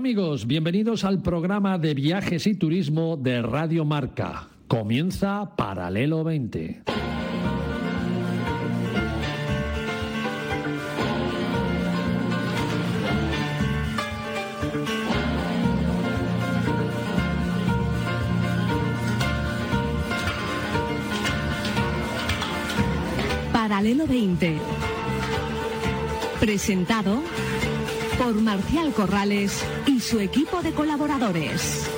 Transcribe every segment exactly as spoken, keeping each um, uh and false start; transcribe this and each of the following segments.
amigos, bienvenidos al programa de viajes y turismo de Radio Marca. Comienza Paralelo veinte. Paralelo veinte. Presentado por Marcial Corrales y su equipo de colaboradores.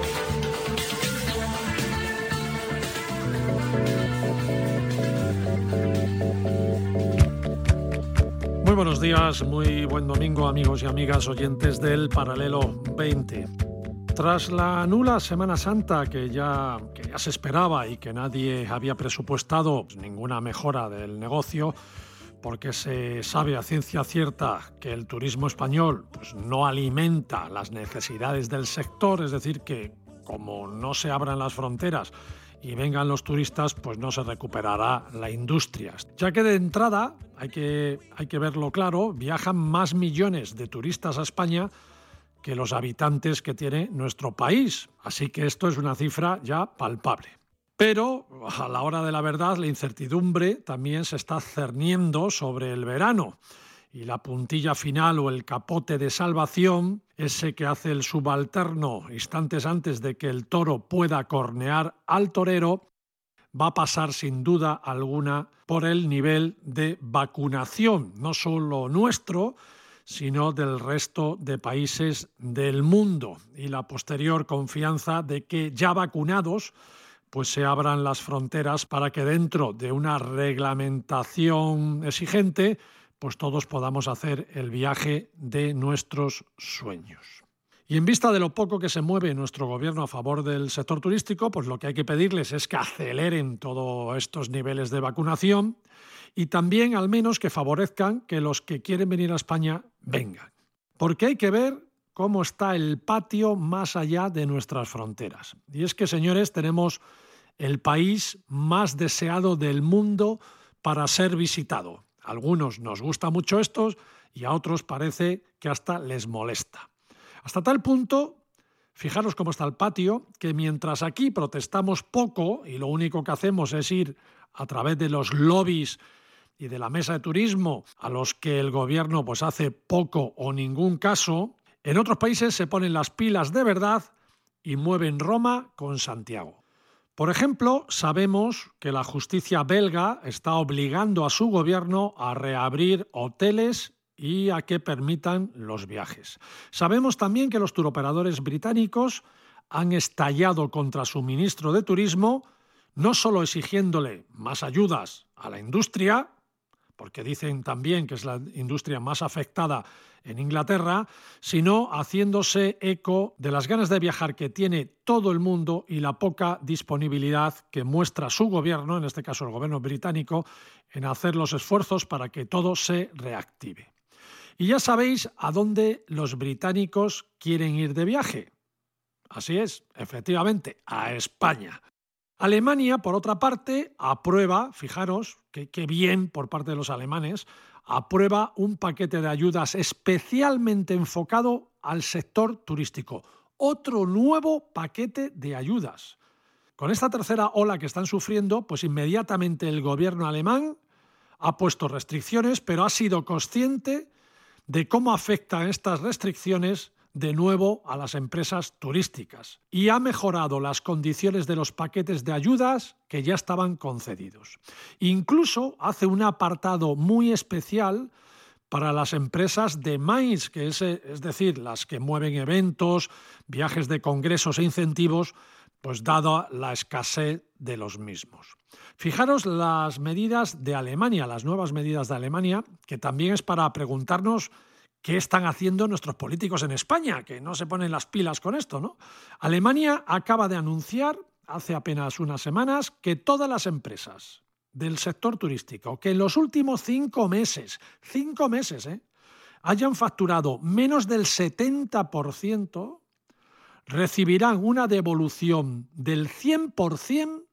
Muy buenos días, muy buen domingo, amigos y amigas oyentes del Paralelo veinte. Tras la nula Semana Santa que ya, que ya se esperaba y que nadie había presupuestado pues, ninguna mejora del negocio, porque se sabe a ciencia cierta que el turismo español pues, no alimenta las necesidades del sector, es decir, que como no se abran las fronteras y vengan los turistas, pues no se recuperará la industria. Ya que de entrada, hay que, hay que verlo claro, viajan más millones de turistas a España que los habitantes que tiene nuestro país. Así que esto es una cifra ya palpable. Pero a la hora de la verdad, la incertidumbre también se está cerniendo sobre el verano. Y la puntilla final o el capote de salvación, ese que hace el subalterno instantes antes de que el toro pueda cornear al torero, va a pasar sin duda alguna por el nivel de vacunación, no solo nuestro, sino del resto de países del mundo. Y la posterior confianza de que ya vacunados, pues se abran las fronteras para que dentro de una reglamentación exigente, pues todos podamos hacer el viaje de nuestros sueños. Y en vista de lo poco que se mueve nuestro gobierno a favor del sector turístico, pues lo que hay que pedirles es que aceleren todos estos niveles de vacunación y también al menos que favorezcan que los que quieren venir a España vengan. Porque hay que ver cómo está el patio más allá de nuestras fronteras. Y es que, señores, tenemos el país más deseado del mundo para ser visitado. A algunos nos gusta mucho esto y a otros parece que hasta les molesta. Hasta tal punto, fijaros cómo está el patio, que mientras aquí protestamos poco y lo único que hacemos es ir a través de los lobbies y de la mesa de turismo a los que el gobierno pues hace poco o ningún caso, en otros países se ponen las pilas de verdad y mueven Roma con Santiago. Por ejemplo, sabemos que la justicia belga está obligando a su gobierno a reabrir hoteles y a que permitan los viajes. Sabemos también que los turoperadores británicos han estallado contra su ministro de Turismo, no solo exigiéndole más ayudas a la industria, porque dicen también que es la industria más afectada en Inglaterra, sino haciéndose eco de las ganas de viajar que tiene todo el mundo y la poca disponibilidad que muestra su gobierno, en este caso el gobierno británico, en hacer los esfuerzos para que todo se reactive. Y ya sabéis a dónde los británicos quieren ir de viaje. Así es, efectivamente, a España. Alemania, por otra parte, aprueba, fijaros, que, que bien por parte de los alemanes, aprueba un paquete de ayudas especialmente enfocado al sector turístico. Otro nuevo paquete de ayudas. Con esta tercera ola que están sufriendo, pues inmediatamente el gobierno alemán ha puesto restricciones, pero ha sido consciente de cómo afectan estas restricciones de nuevo a las empresas turísticas y ha mejorado las condiciones de los paquetes de ayudas que ya estaban concedidos. Incluso hace un apartado muy especial para las empresas de MICE, que es, es decir, las que mueven eventos, viajes de congresos e incentivos, pues dada la escasez de los mismos. Fijaros las medidas de Alemania, las nuevas medidas de Alemania, que también es para preguntarnos ¿qué están haciendo nuestros políticos en España? Que no se ponen las pilas con esto, ¿no? Alemania acaba de anunciar hace apenas unas semanas que todas las empresas del sector turístico que en los últimos cinco meses, cinco meses, ¿eh? hayan facturado menos del setenta por ciento, recibirán una devolución del cien por ciento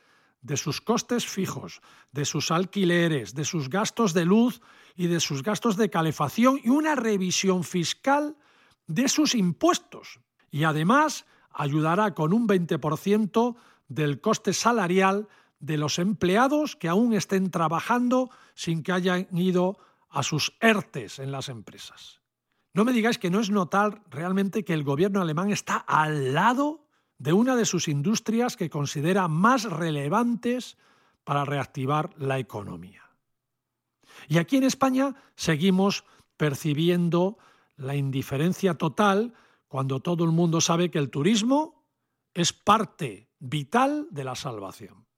de sus costes fijos, de sus alquileres, de sus gastos de luz y de sus gastos de calefacción y una revisión fiscal de sus impuestos y además ayudará con un veinte por ciento del coste salarial de los empleados que aún estén trabajando sin que hayan ido a sus ERTES en las empresas. No me digáis que no es notar realmente que el gobierno alemán está al lado de una de sus industrias que considera más relevantes para reactivar la economía. Y aquí en España seguimos percibiendo la indiferencia total cuando todo el mundo sabe que el turismo es parte vital de la salvación.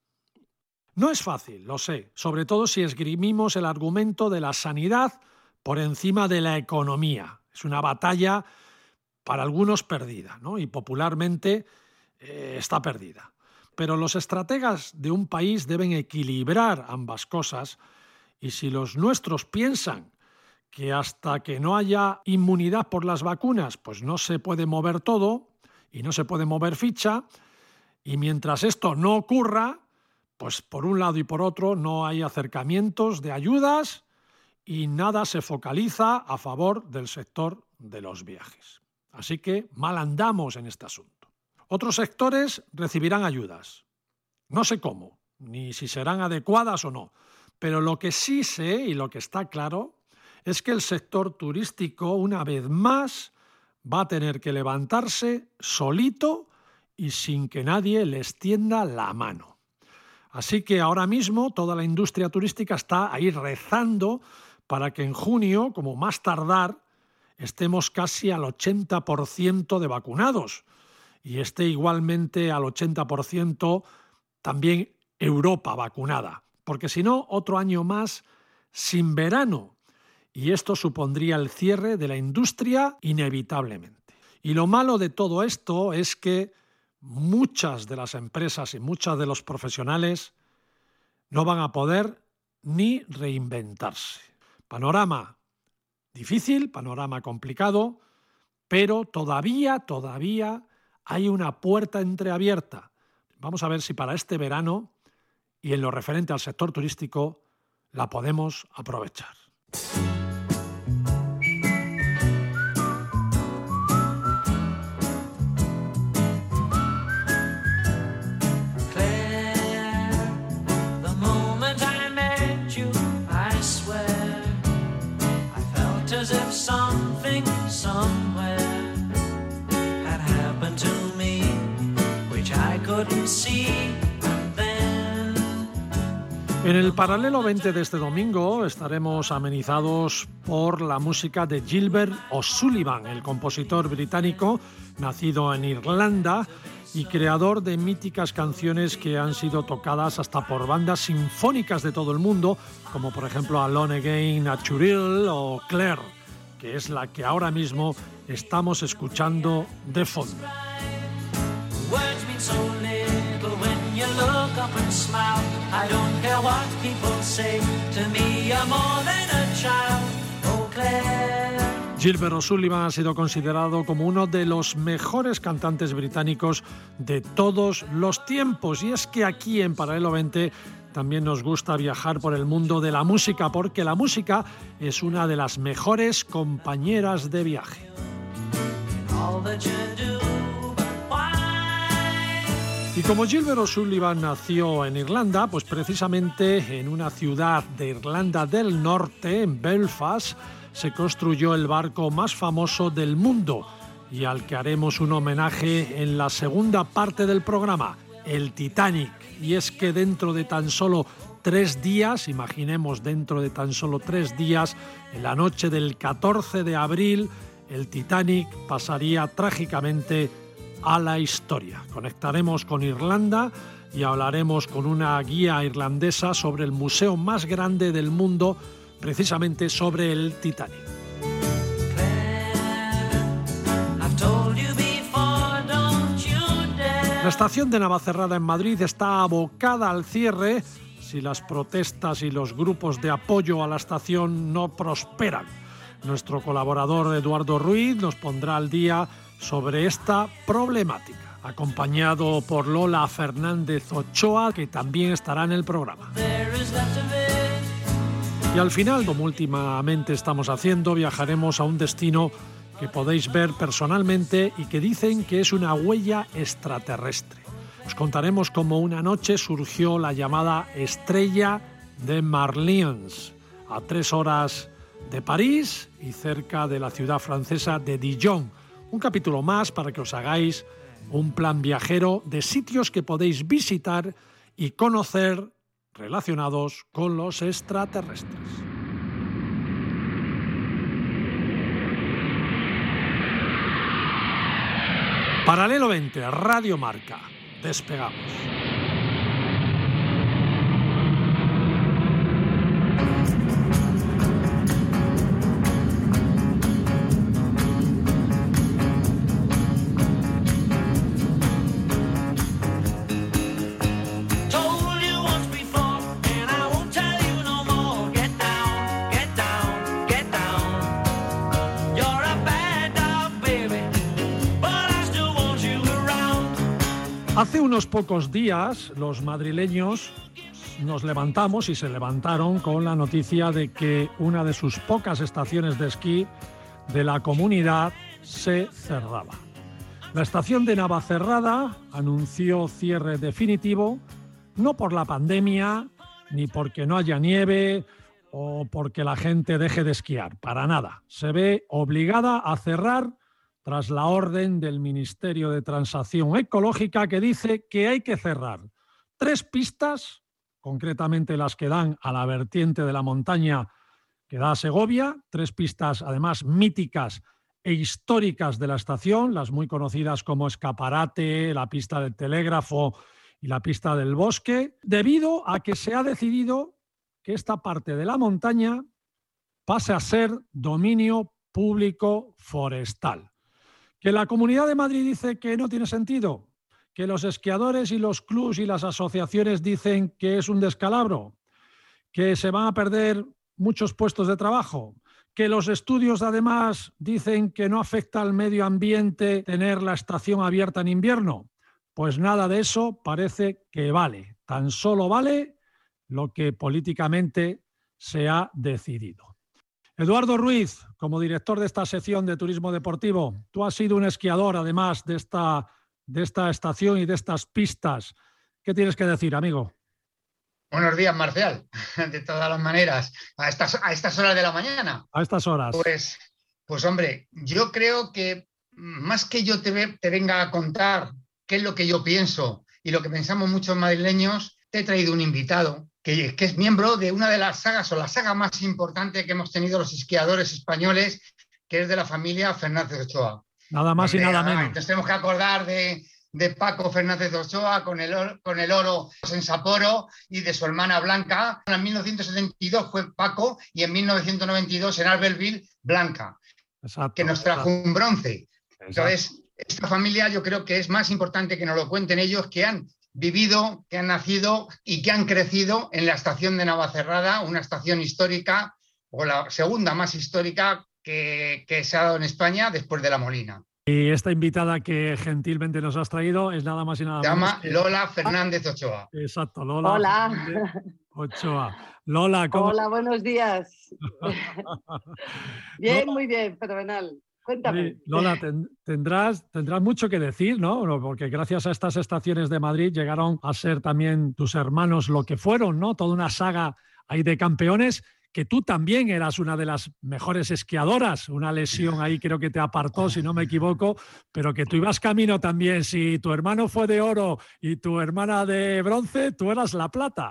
No es fácil, lo sé, sobre todo si esgrimimos el argumento de la sanidad por encima de la economía. Es una batalla para algunos perdida, ¿no? Y popularmente eh, está perdida. Pero los estrategas de un país deben equilibrar ambas cosas y si los nuestros piensan que hasta que no haya inmunidad por las vacunas, pues no se puede mover todo y no se puede mover ficha, y mientras esto no ocurra, pues por un lado y por otro no hay acercamientos de ayudas y nada se focaliza a favor del sector de los viajes. Así que mal andamos en este asunto. Otros sectores recibirán ayudas. No sé cómo, ni si serán adecuadas o no, pero lo que sí sé y lo que está claro es que el sector turístico, una vez más, va a tener que levantarse solito y sin que nadie les tienda la mano. Así que ahora mismo toda la industria turística está ahí rezando para que en junio, como más tardar, estemos casi al ochenta por ciento de vacunados y esté igualmente al ochenta por ciento también Europa vacunada, porque si no, otro año más sin verano. Y esto supondría el cierre de la industria inevitablemente. Y lo malo de todo esto es que muchas de las empresas y muchos de los profesionales no van a poder ni reinventarse. Panorama difícil, panorama complicado, pero todavía, todavía hay una puerta entreabierta. Vamos a ver si para este verano y en lo referente al sector turístico la podemos aprovechar. En el Paralelo veinte de este domingo estaremos amenizados por la música de Gilbert O'Sullivan, el compositor británico nacido en Irlanda y creador de míticas canciones que han sido tocadas hasta por bandas sinfónicas de todo el mundo, como por ejemplo Alone Again, Achuril o Claire, que es la que ahora mismo estamos escuchando de fondo. Gilbert O'Sullivan ha sido considerado como uno de los mejores cantantes británicos de todos los tiempos. Y es que aquí en Paralelo veinte también nos gusta viajar por el mundo de la música, porque la música es una de las mejores compañeras de viaje. Y como Gilbert O'Sullivan nació en Irlanda, pues precisamente en una ciudad de Irlanda del Norte, en Belfast, se construyó el barco más famoso del mundo y al que haremos un homenaje en la segunda parte del programa, el Titanic. Y es que dentro de tan solo tres días, imaginemos dentro de tan solo tres días, en la noche del catorce de abril, el Titanic pasaría trágicamente a la historia. Conectaremos con Irlanda y hablaremos con una guía irlandesa sobre el museo más grande del mundo, precisamente sobre el Titanic. La estación de Navacerrada en Madrid está abocada al cierre si las protestas y los grupos de apoyo a la estación no prosperan. Nuestro colaborador Eduardo Ruiz nos pondrá al día sobre esta problemática, acompañado por Lola Fernández Ochoa, que también estará en el programa. Y al final, como últimamente estamos haciendo, viajaremos a un destino que podéis ver personalmente y que dicen que es una huella extraterrestre. Os contaremos cómo una noche surgió la llamada estrella de Marlians, a tres horas de París y cerca de la ciudad francesa de Dijon. Un capítulo más para que os hagáis un plan viajero de sitios que podéis visitar y conocer relacionados con los extraterrestres. Paralelo veinte, Radio Marca. Despegamos. Hace unos pocos días los madrileños nos levantamos y se levantaron con la noticia de que una de sus pocas estaciones de esquí de la comunidad se cerraba. La estación de Navacerrada anunció cierre definitivo, no por la pandemia, ni porque no haya nieve o porque la gente deje de esquiar, para nada. Se ve obligada a cerrar tras la orden del Ministerio de Transición Ecológica que dice que hay que cerrar tres pistas, concretamente las que dan a la vertiente de la montaña que da a Segovia, tres pistas además míticas e históricas de la estación, las muy conocidas como Escaparate, la pista del Telégrafo y la pista del Bosque, debido a que se ha decidido que esta parte de la montaña pase a ser dominio público forestal. ¿Que la Comunidad de Madrid dice que no tiene sentido? ¿Que los esquiadores y los clubs y las asociaciones dicen que es un descalabro? ¿Que se van a perder muchos puestos de trabajo? ¿Que los estudios además dicen que no afecta al medio ambiente tener la estación abierta en invierno? Pues nada de eso parece que vale. Tan solo vale lo que políticamente se ha decidido. Eduardo Ruiz, como director de esta sección de turismo deportivo, tú has sido un esquiador además de esta, de esta estación y de estas pistas. ¿Qué tienes que decir, amigo? Buenos días, Marcial, de todas las maneras, a estas, a estas horas de la mañana. A estas horas. Pues, pues hombre, yo creo que más que yo te, ve, te venga a contar qué es lo que yo pienso y lo que pensamos muchos madrileños, te he traído un invitado que, que es miembro de una de las sagas o la saga más importante que hemos tenido los esquiadores españoles, que es de la familia Fernández Ochoa. Nada más y nada menos. Entonces tenemos que acordar de, de Paco Fernández Ochoa con el, oro, con el oro en Sapporo y de su hermana Blanca. En mil novecientos setenta y dos fue Paco y en mil novecientos noventa y dos en Albertville Blanca, exacto, que nos trajo exacto. un bronce. Exacto. Entonces, esta familia yo creo que es más importante que nos lo cuenten ellos, que han vivido, que han nacido y que han crecido en la estación de Navacerrada, una estación histórica o la segunda más histórica que, que se ha dado en España después de La Molina. Y esta invitada que gentilmente nos has traído es nada más y nada menos. Se llama que... Lola Fernández Ochoa. Exacto, Lola Hola. Fernández Ochoa. Lola, ¿cómo? Hola, buenos días. Bien, Lola. Muy bien, fenomenal. Cuéntame. Sí, Lola, tendrás, tendrás mucho que decir, ¿no? Porque gracias a estas estaciones de Madrid llegaron a ser también tus hermanos lo que fueron, ¿no? Toda una saga ahí de campeones, que tú también eras una de las mejores esquiadoras. Una lesión ahí creo que te apartó, si no me equivoco, pero que tú ibas camino también. Si tu hermano fue de oro y tu hermana de bronce, tú eras la plata.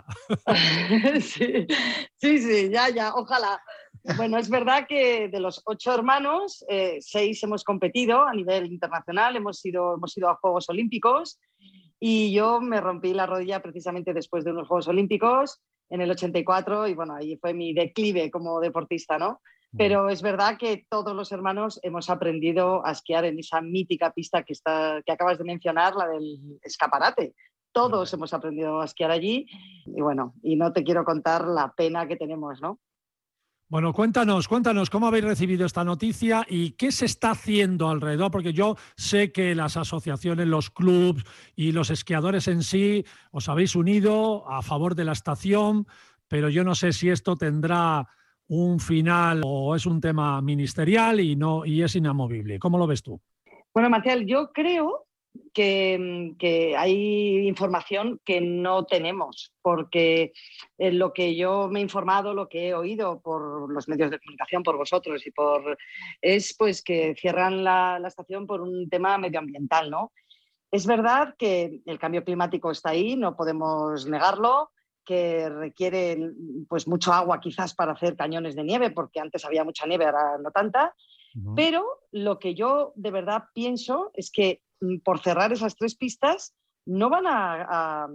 Sí, sí, sí, ya, ya, ojalá. Bueno, es verdad que de los ocho hermanos, eh, seis hemos competido a nivel internacional, hemos ido, hemos ido a Juegos Olímpicos y yo me rompí la rodilla precisamente después de unos Juegos Olímpicos en el ochenta y cuatro y bueno, ahí fue mi declive como deportista, ¿no? Pero es verdad que todos los hermanos hemos aprendido a esquiar en esa mítica pista que, está, que acabas de mencionar, la del Escaparate. Todos hemos aprendido a esquiar allí y bueno, y no te quiero contar la pena que tenemos, ¿no? Bueno, cuéntanos, cuéntanos cómo habéis recibido esta noticia y qué se está haciendo alrededor, porque yo sé que las asociaciones, los clubs y los esquiadores en sí os habéis unido a favor de la estación, pero yo no sé si esto tendrá un final o es un tema ministerial y, no, y es inamovible? ¿Cómo lo ves tú? Bueno, Marcial, yo creo que, que hay información que no tenemos, porque en lo que yo me he informado, lo que he oído por los medios de comunicación, por vosotros, y por es pues que cierran la, la estación por un tema medioambiental, ¿no? Es verdad que el cambio climático está ahí, no podemos negarlo, que requiere pues mucho agua quizás para hacer cañones de nieve, porque antes había mucha nieve, ahora no tanta, uh-huh. Pero lo que yo de verdad pienso es que por cerrar esas tres pistas no van a, a,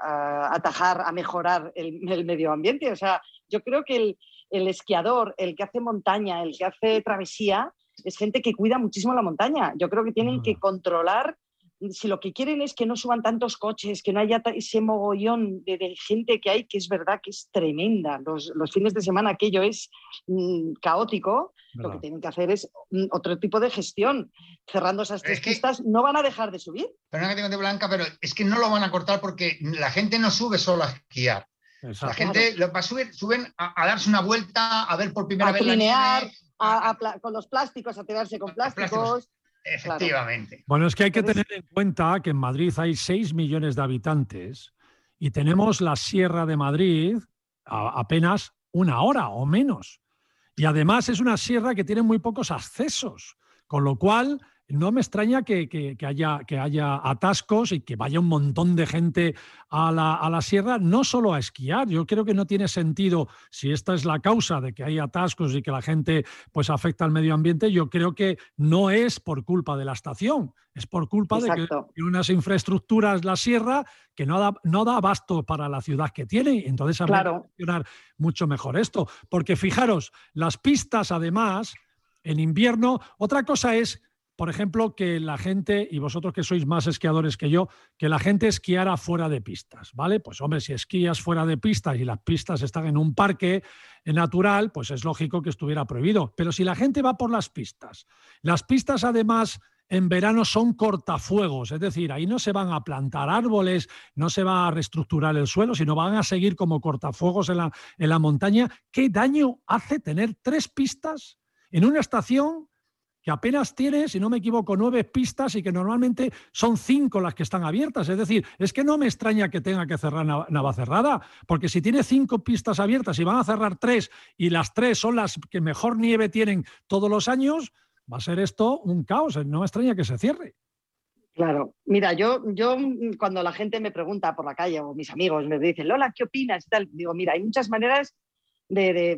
a atajar, a mejorar el, el medio ambiente. O sea, yo creo que el, el esquiador, el que hace montaña, el que hace travesía, es gente que cuida muchísimo la montaña. Yo creo que tienen uh-huh. que controlar. Si lo que quieren es que no suban tantos coches, que no haya ese mogollón de, de gente que hay, que es verdad que es tremenda. Los, los fines de semana aquello es mm, caótico. ¿Verdad? Lo que tienen que hacer es mm, otro tipo de gestión. Cerrando esas tres que, pistas, ¿no van a dejar de subir? Perdona que te cuente, Blanca, pero es que no lo van a cortar porque la gente no sube solo a esquiar. Exacto. La gente claro. va a subir, suben a, a darse una vuelta, a ver por primera a vez trinear, la nieve. A, a pla- con los plásticos, a tirarse con plásticos. plásticos. Efectivamente. Claro. Bueno, es que hay que tener en cuenta que en Madrid hay seis millones de habitantes y tenemos la Sierra de Madrid a apenas una hora o menos. Y además es una sierra que tiene muy pocos accesos, con lo cual no me extraña que, que, que, haya, que haya atascos y que vaya un montón de gente a la, a la sierra, no solo a esquiar. Yo creo que no tiene sentido, si esta es la causa de que hay atascos y que la gente pues afecta al medio ambiente, yo creo que no es por culpa de la estación, es por culpa Exacto. de que tiene unas infraestructuras la sierra que no da, no da abasto para la ciudad que tiene. Entonces habría claro. que funcionar mucho mejor esto. Porque fijaros, las pistas además, en invierno, otra cosa es, por ejemplo, que la gente, y vosotros que sois más esquiadores que yo, que la gente esquiara fuera de pistas, ¿vale? Pues hombre, si esquías fuera de pistas y las pistas están en un parque natural, pues es lógico que estuviera prohibido. Pero si la gente va por las pistas, las pistas además en verano son cortafuegos, es decir, ahí no se van a plantar árboles, no se va a reestructurar el suelo, sino van a seguir como cortafuegos en la, en la montaña. ¿Qué daño hace tener tres pistas en una estación que apenas tiene, si no me equivoco, nueve pistas y que normalmente son cinco las que están abiertas? Es decir, es que no me extraña que tenga que cerrar Navacerrada, porque si tiene cinco pistas abiertas y van a cerrar tres y las tres son las que mejor nieve tienen todos los años, va a ser esto un caos. No me extraña que se cierre. Claro, mira, yo, yo cuando la gente me pregunta por la calle o mis amigos me dicen, Lola, ¿qué opinas? Y tal, digo, mira, hay muchas maneras De, de,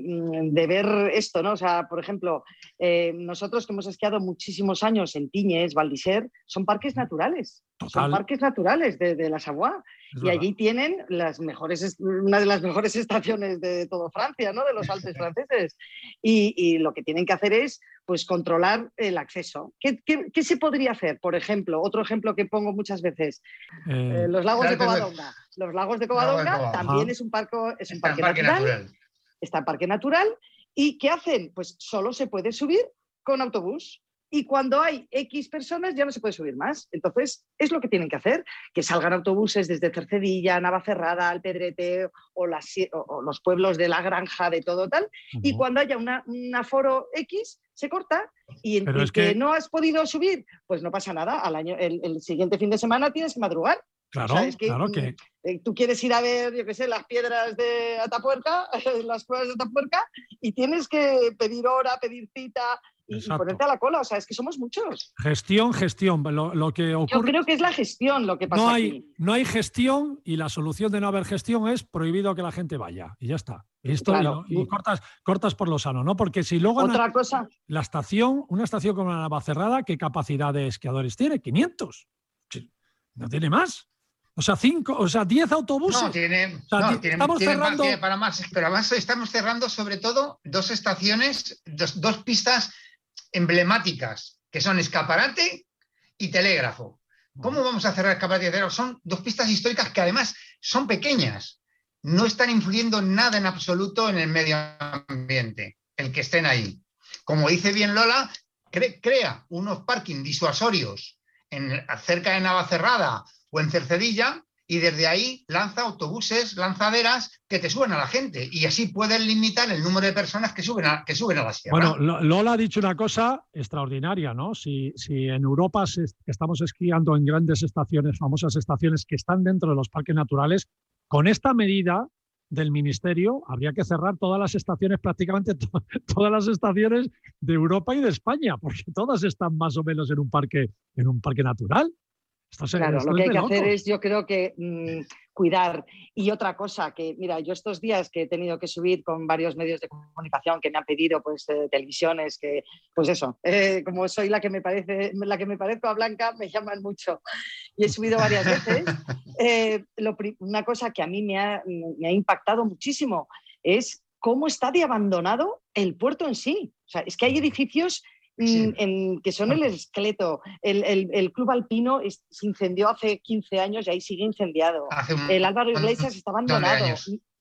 de ver esto, ¿no? O sea, por ejemplo, eh, nosotros que hemos esquiado muchísimos años en Tiñes, Val-d'Isère, son parques naturales. Total. Son parques naturales de, de la Savoie. Y allí tienen las mejores, una de las mejores estaciones de toda Francia, ¿no? De los Alpes franceses. Y, y lo que tienen que hacer es pues, controlar el acceso. ¿Qué, qué, qué se podría hacer? Por ejemplo, otro ejemplo que pongo muchas veces, eh, eh, los lagos claro de Covadonga. Los lagos de Covadonga Lago de también es un, parco, es un parque, parque natural. natural. Está en parque natural. ¿Y qué hacen? Pues solo se puede subir con autobús. Y cuando hay X personas ya no se puede subir más. Entonces, es lo que tienen que hacer, que salgan autobuses desde Cercedilla, Navacerrada, Alpedrete o, las, o, o los pueblos de La Granja, de todo tal. Uh-huh. Y cuando haya una, un aforo X, se corta. Y en el que... que no has podido subir, pues no pasa nada. Al año, el, el siguiente fin de semana tienes que madrugar. Claro, o sea, es que, claro que... Tú quieres ir a ver, yo qué sé, las piedras de Atapuerca, las cuevas de Atapuerca, y tienes que pedir hora, pedir cita y, y ponerte a la cola. O sea, es que somos muchos. Gestión, gestión. Lo, lo que ocurre... Yo creo que es la gestión lo que pasa no hay, aquí. No hay gestión y la solución de no haber gestión es prohibido que la gente vaya. Y ya está. Y, esto, claro. y, y cortas, cortas por lo sano, ¿no? Porque si luego... Otra cosa... La estación, una estación como la Navacerrada, ¿qué capacidad de esquiadores tiene? quinientos. No tiene más. O sea, cinco, o sea, diez autobuses. No, tiene, o sea, no, t- tiene, estamos tiene cerrando... más, tiene para más, pero además estamos cerrando sobre todo dos estaciones, dos, dos pistas emblemáticas, que son Escaparate y Telégrafo. ¿Cómo vamos a cerrar Escaparate y Telégrafo? Son dos pistas históricas que además son pequeñas, no están influyendo nada en absoluto en el medio ambiente, el que estén ahí. Como dice bien Lola, cre- crea unos parking disuasorios en, cerca de Navacerrada o en Cercedilla, y desde ahí lanza autobuses, lanzaderas que te suben a la gente y así pueden limitar el número de personas que suben a, que suben a la sierra. Bueno, Lola ha dicho una cosa extraordinaria, ¿no? Si, si en Europa se, estamos esquiando en grandes estaciones, famosas estaciones que están dentro de los parques naturales, con esta medida del Ministerio habría que cerrar todas las estaciones, prácticamente to todas las estaciones de Europa y de España, porque todas están más o menos en un parque, en un parque natural. Esto se, claro, esto lo que hay que locos. hacer es, yo creo que mmm, cuidar. Y otra cosa, que mira, yo estos días que he tenido que subir con varios medios de comunicación que me han pedido, pues eh, televisiones, que pues eso, eh, como soy la que me parece, la que me parezco a Blanca, me llaman mucho. Y he subido varias veces. Eh, lo, una cosa que a mí me ha, me ha impactado muchísimo es cómo está de abandonado el puerto en sí. O sea, es que hay edificios sí. en, que son el esqueleto. El, el, el Club Alpino es, se incendió hace quince años y ahí sigue incendiado. Un, el Álvaro Iglesias está abandonado.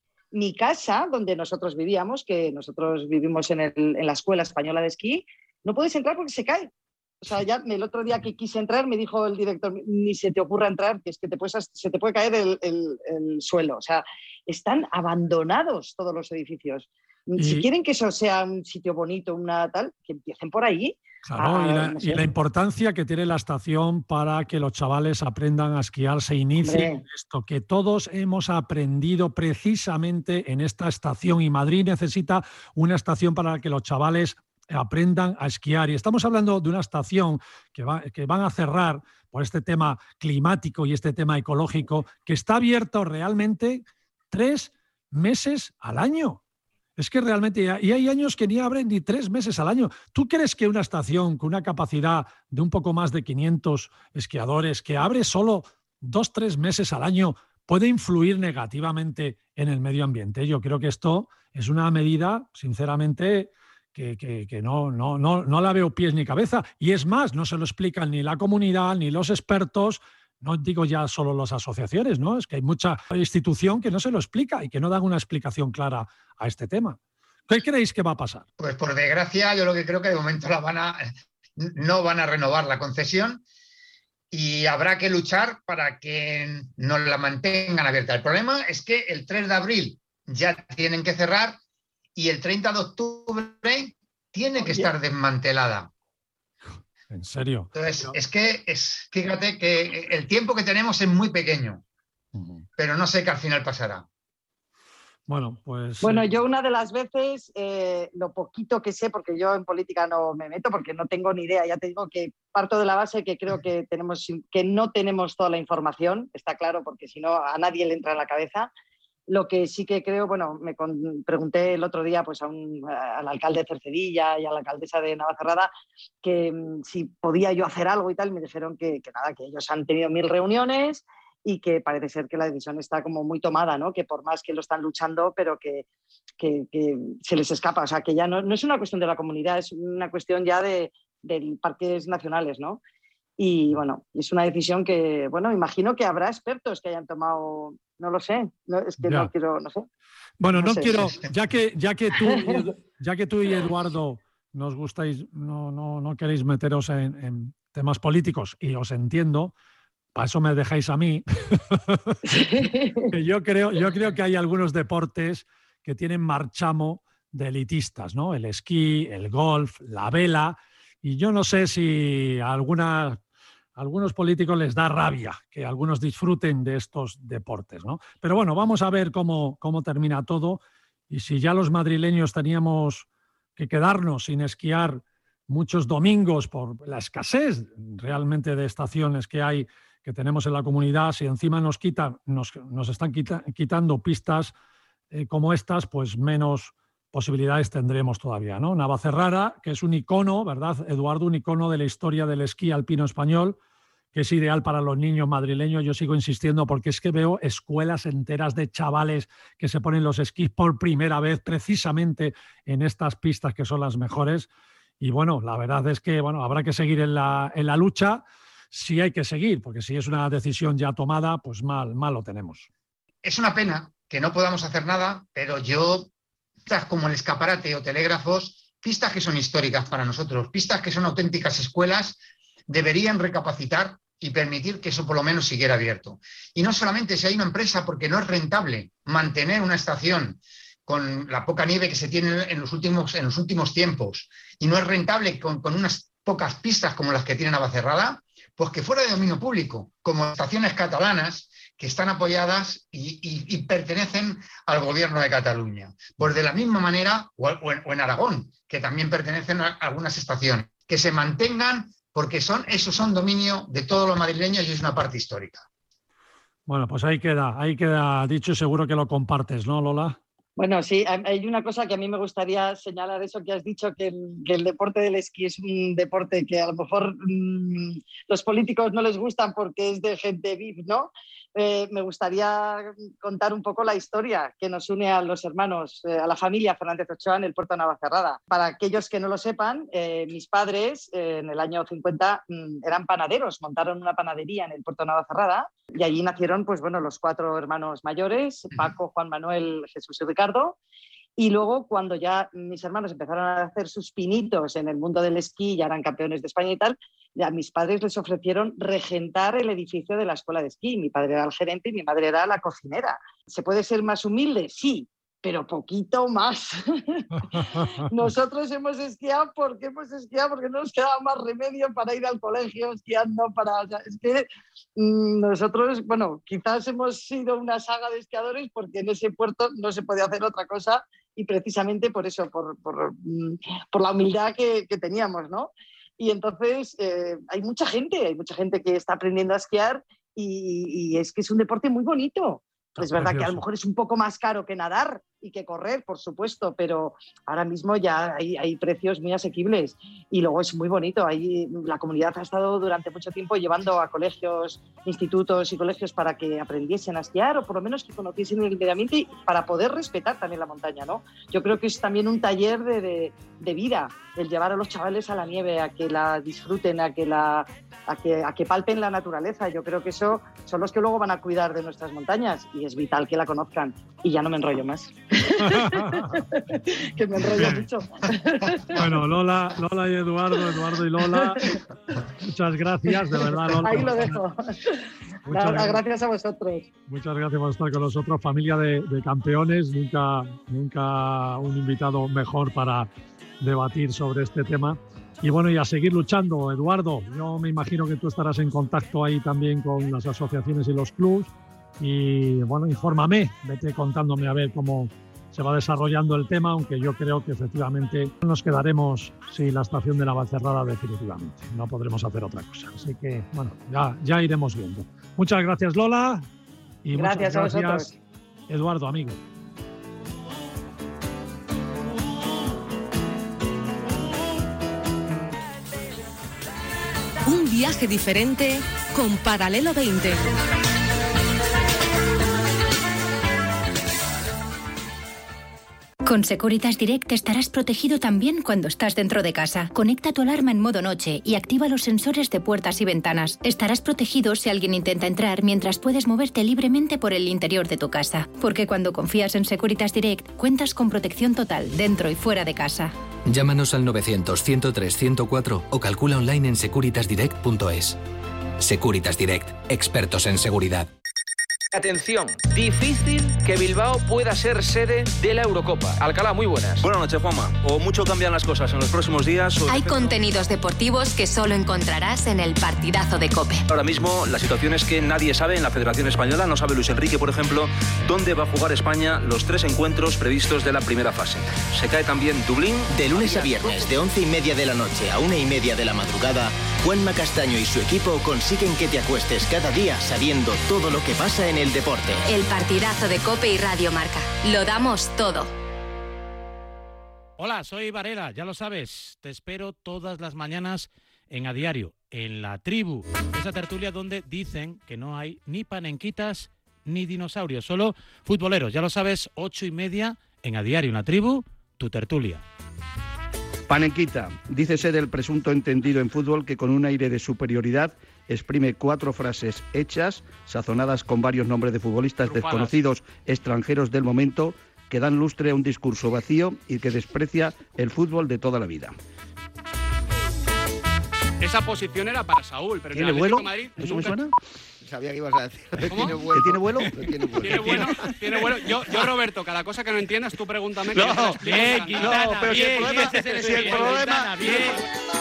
Mi casa, donde nosotros vivíamos, que nosotros vivimos en, el, en la Escuela Española de Esquí, no puedes entrar porque se cae. O sea, ya el otro día que quise entrar me dijo el director, ni se te ocurra entrar, que es que te puedes, se te puede caer el, el, el suelo. O sea, están abandonados todos los edificios. Y... Si quieren que eso sea un sitio bonito, una tal, que empiecen por ahí. Claro, a, y, la, no sé. y la importancia que tiene la estación para que los chavales aprendan a esquiar, se inicie esto, que todos hemos aprendido precisamente en esta estación, y Madrid necesita una estación para que los chavales aprendan a esquiar. Y estamos hablando de una estación que, va, que van a cerrar por este tema climático y este tema ecológico, que está abierto realmente tres meses al año. Es que realmente, y hay años que ni abren ni tres meses al año. ¿Tú crees que una estación con una capacidad de un poco más de quinientos esquiadores, que abre solo dos, tres meses al año, puede influir negativamente en el medio ambiente? Yo creo que esto es una medida, sinceramente, que, que, que no, no, no, no la veo pies ni cabeza. Y es más, no se lo explican ni la comunidad, ni los expertos. No digo ya solo las asociaciones, ¿no? Es que hay mucha institución que no se lo explica y que no dan una explicación clara a este tema. ¿Qué creéis que va a pasar? Pues por desgracia, yo lo que creo que de momento la van a, no van a renovar la concesión y habrá que luchar para que nos la mantengan abierta. El problema es que el tres de abril ya tienen que cerrar y el treinta de octubre tiene que estar desmantelada. ¿En serio? Entonces, es que, es, fíjate que el tiempo que tenemos es muy pequeño, uh-huh. pero no sé qué al final pasará. Bueno, pues... Bueno, yo una de las veces, eh, lo poquito que sé, porque yo en política no me meto, porque no tengo ni idea, ya te digo que parto de la base que creo que, tenemos, que no tenemos toda la información, está claro, porque si no a nadie le entra en la cabeza. Lo que sí que creo, bueno, me con, pregunté el otro día pues, a un, a, al alcalde de Cercedilla y a la alcaldesa de Navacerrada que um, si podía yo hacer algo y tal, y me dijeron que, que nada, que ellos han tenido mil reuniones y que parece ser que la decisión está como muy tomada, ¿no? Que por más que lo están luchando, pero que, que, que se les escapa. O sea, que ya no, no es una cuestión de la comunidad, es una cuestión ya de, de parques nacionales, ¿no? Y bueno, es una decisión que, bueno, imagino que habrá expertos que hayan tomado, no lo sé, no, es que ya. no quiero, no sé. Bueno, no, no sé. quiero, ya que, ya, que tú, ya que tú y Eduardo nos gustáis, no, no, no queréis meteros en, en temas políticos, y os entiendo, para eso me dejáis a mí. yo, creo, yo creo que hay algunos deportes que tienen marchamo de elitistas, ¿no? El esquí, el golf, la vela, y yo no sé si a alguna, a algunos políticos les da rabia que algunos disfruten de estos deportes, ¿no? Pero bueno, vamos a ver cómo, cómo termina todo, y si ya los madrileños teníamos que quedarnos sin esquiar muchos domingos por la escasez realmente de estaciones que hay, que tenemos en la comunidad, si encima nos quitan, nos, nos están quita, quitando pistas eh, como estas, pues menos posibilidades tendremos todavía, ¿no? Navacerrada, que es un icono, ¿verdad, Eduardo? Un icono de la historia del esquí alpino español, que es ideal para los niños madrileños. Yo sigo insistiendo porque es que veo escuelas enteras de chavales que se ponen los esquís por primera vez precisamente en estas pistas que son las mejores. Y bueno, la verdad es que bueno, habrá que seguir en la, en la lucha, si hay que seguir, porque si es una decisión ya tomada, pues mal, mal lo tenemos. Es una pena que no podamos hacer nada, pero yo... pistas como el Escaparate o Telégrafos, pistas que son históricas para nosotros, pistas que son auténticas escuelas, deberían recapacitar y permitir que eso por lo menos siguiera abierto. Y no solamente si hay una empresa, porque no es rentable mantener una estación con la poca nieve que se tiene en los últimos, en los últimos tiempos, y no es rentable con, con unas pocas pistas como las que tiene Navacerrada, pues que fuera de dominio público, como estaciones catalanas que están apoyadas y, y, y pertenecen al gobierno de Cataluña. Pues de la misma manera, o, o, en, o en Aragón, que también pertenecen a algunas estaciones, que se mantengan porque son, esos son dominio de todos los madrileños y es una parte histórica. Bueno, pues ahí queda, ahí queda dicho y seguro que lo compartes, ¿no, Lola? Bueno, sí, hay una cosa que a mí me gustaría señalar, eso que has dicho, que el, que el deporte del esquí es un deporte que a lo mejor mmm, los políticos no les gustan porque es de gente V I P, ¿no? Eh, me gustaría contar un poco la historia que nos une a los hermanos, eh, a la familia Fernández Ochoa en el puerto de Navacerrada. Para aquellos que no lo sepan, eh, mis padres eh, en el año cincuenta mmm, eran panaderos, montaron una panadería en el puerto de Navacerrada y allí nacieron pues, bueno, los cuatro hermanos mayores, Paco, Juan Manuel, Jesús y Ricardo. Y luego, cuando ya mis hermanos empezaron a hacer sus pinitos en el mundo del esquí, ya eran campeones de España y tal, a mis padres les ofrecieron regentar el edificio de la escuela de esquí. Mi padre era el gerente y mi madre era la cocinera. ¿Se puede ser más humilde? Sí, pero poquito más. Nosotros hemos esquiado porque hemos esquiado porque no nos quedaba más remedio para ir al colegio esquiando. Para, o sea, es que mmm, nosotros, bueno, quizás hemos sido una saga de esquiadores porque en ese puerto no se podía hacer otra cosa y precisamente por eso, por, por, por la humildad que, que teníamos, ¿no? Y entonces eh, hay mucha gente, hay mucha gente que está aprendiendo a esquiar y, y es que es un deporte muy bonito. Es verdad Precioso. Que a lo mejor es un poco más caro que nadar y que correr, por supuesto, pero ahora mismo ya hay, hay precios muy asequibles y luego es muy bonito. Ahí la comunidad ha estado durante mucho tiempo llevando a colegios, institutos y colegios para que aprendiesen a esquiar o por lo menos que conociesen el medio ambiente y para poder respetar también la montaña, ¿no? Yo creo que es también un taller de, de, de vida, el llevar a los chavales a la nieve, a que la disfruten, a que, la, a, que, a que palpen la naturaleza. Yo creo que eso son los que luego van a cuidar de nuestras montañas y es vital que la conozcan. Y ya no me enrollo más. Que me enrollo Bien. mucho. Bueno, Lola, Lola y Eduardo, Eduardo y Lola, muchas gracias, de verdad, Lola. Ahí lo dejo. Muchas Nada, gracias a vosotros. Muchas gracias por estar con nosotros, familia de, de campeones. Nunca, nunca un invitado mejor para debatir sobre este tema. Y bueno, y a seguir luchando, Eduardo. Yo me imagino que tú estarás en contacto ahí también con las asociaciones y los clubs. Y bueno, infórmame, vete contándome a ver cómo se va desarrollando el tema, aunque yo creo que efectivamente nos quedaremos sin la estación de Navacerrada definitivamente. No podremos hacer otra cosa. Así que, bueno, ya, ya iremos viendo. Muchas gracias, Lola. Y gracias, muchas gracias, a vosotros. Eduardo, amigo. Un viaje diferente con Paralelo veinte. Con Securitas Direct estarás protegido también cuando estás dentro de casa. Conecta tu alarma en modo noche y activa los sensores de puertas y ventanas. Estarás protegido si alguien intenta entrar mientras puedes moverte libremente por el interior de tu casa. Porque cuando confías en Securitas Direct, cuentas con protección total dentro y fuera de casa. Llámanos al novecientos, ciento tres, ciento cuatro o calcula online en securitas direct punto es. Securitas Direct, expertos en seguridad. Atención, difícil que Bilbao pueda ser sede de la Eurocopa. Alcalá, muy buenas. Buenas noches, Juanma. O mucho cambian las cosas en los próximos días. O Hay efecto... contenidos deportivos que solo encontrarás en el partidazo de COPE. Ahora mismo la situación es que nadie sabe en la Federación Española, no sabe Luis Enrique, por ejemplo, dónde va a jugar España los tres encuentros previstos de la primera fase. Se cae también Dublín. De lunes a viernes, de once y media de la noche a una y media de la madrugada, Juanma Castaño y su equipo consiguen que te acuestes cada día sabiendo todo lo que pasa en el deporte. El partidazo de COPE y Radio Marca. Lo damos todo. Hola, soy Varela, ya lo sabes. Te espero todas las mañanas en A Diario, en La Tribu. Esa tertulia donde dicen que no hay ni panenquitas ni dinosaurios, solo futboleros. Ya lo sabes, ocho y media en A Diario, en La Tribu, tu tertulia. Panenquita, dícese del presunto entendido en fútbol que con un aire de superioridad exprime cuatro frases hechas, sazonadas con varios nombres de futbolistas Trufadas. desconocidos extranjeros del momento, que dan lustre a un discurso vacío y que desprecia el fútbol de toda la vida. esa posición era para Saúl, pero ¿Tiene en el vuelo? Atlético de Madrid ¿Eso nunca... me suena? Sabía que ibas a decir. ¿Cómo? ¿Tiene vuelo? ¿Que tiene vuelo? Tiene vuelo. ¿Tiene vuelo? ¿Tiene vuelo? Yo, yo, Roberto, cada cosa que no entiendas, tú pregúntame. Que No, yo te la explico bien, encantado. no, pero si el problema, ese es el si el bien, problema, Quintana, bien.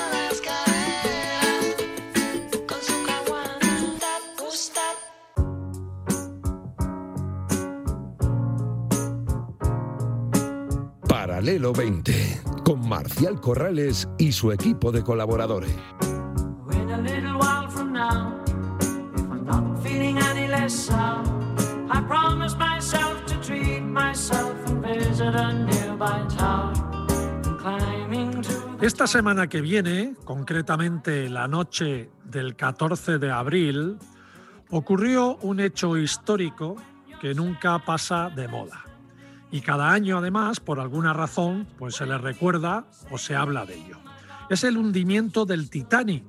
Paralelo veinte, con Marcial Corrales y su equipo de colaboradores. Esta semana que viene, concretamente la noche del catorce de abril, ocurrió un hecho histórico que nunca pasa de moda. Y cada año, además, por alguna razón, pues se le recuerda o se habla de ello. Es el hundimiento del Titanic,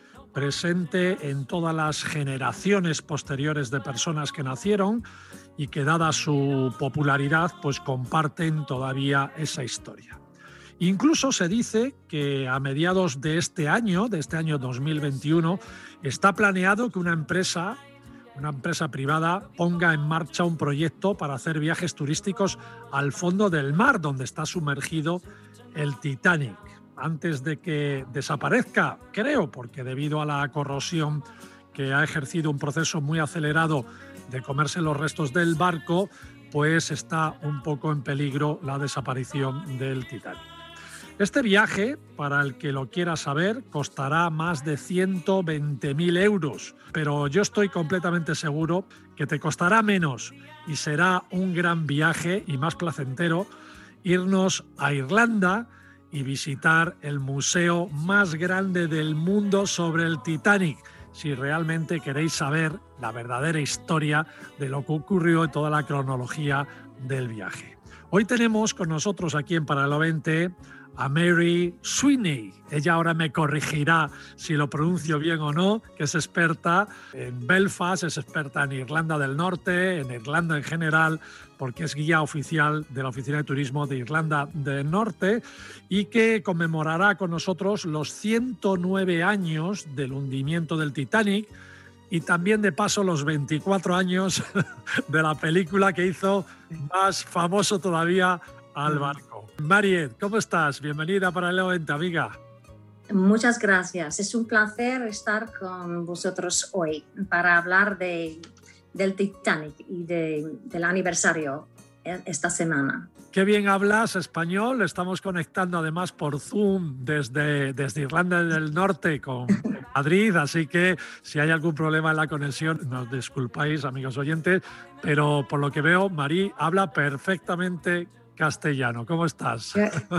presente en todas las generaciones posteriores de personas que nacieron y que, dada su popularidad, pues comparten todavía esa historia. Incluso se dice que a mediados de este año, de este año dos mil veintiuno, está planeado que una empresa... una empresa privada ponga en marcha un proyecto para hacer viajes turísticos al fondo del mar, donde está sumergido el Titanic, antes de que desaparezca, creo, porque debido a la corrosión que ha ejercido un proceso muy acelerado de comerse los restos del barco, pues está un poco en peligro la desaparición del Titanic. Este viaje, para el que lo quiera saber, costará más de ciento veinte mil euros, pero yo estoy completamente seguro que te costará menos y será un gran viaje y más placentero irnos a Irlanda y visitar el museo más grande del mundo sobre el Titanic, si realmente queréis saber la verdadera historia de lo que ocurrió y toda la cronología del viaje. Hoy tenemos con nosotros aquí en Paralelo veinte a Mary Sweeney. Ella ahora me corregirá si lo pronuncio bien o no, que es experta en Belfast, es experta en Irlanda del Norte, en Irlanda en general, porque es guía oficial de la Oficina de Turismo de Irlanda del Norte y que conmemorará con nosotros los ciento nueve años del hundimiento del Titanic y también de paso los veinticuatro años de la película que hizo más famoso todavía al barco. Mariette, ¿cómo estás? Bienvenida a Paralelo veinte, amiga. Muchas gracias. Es un placer estar con vosotros hoy para hablar de, del Titanic y de, del aniversario esta semana. Qué bien hablas español. Estamos conectando además por Zoom desde, desde Irlanda del Norte con Madrid, así que si hay algún problema en la conexión, nos disculpáis, amigos oyentes, pero por lo que veo, Marí habla perfectamente castellano. ¿Cómo estás?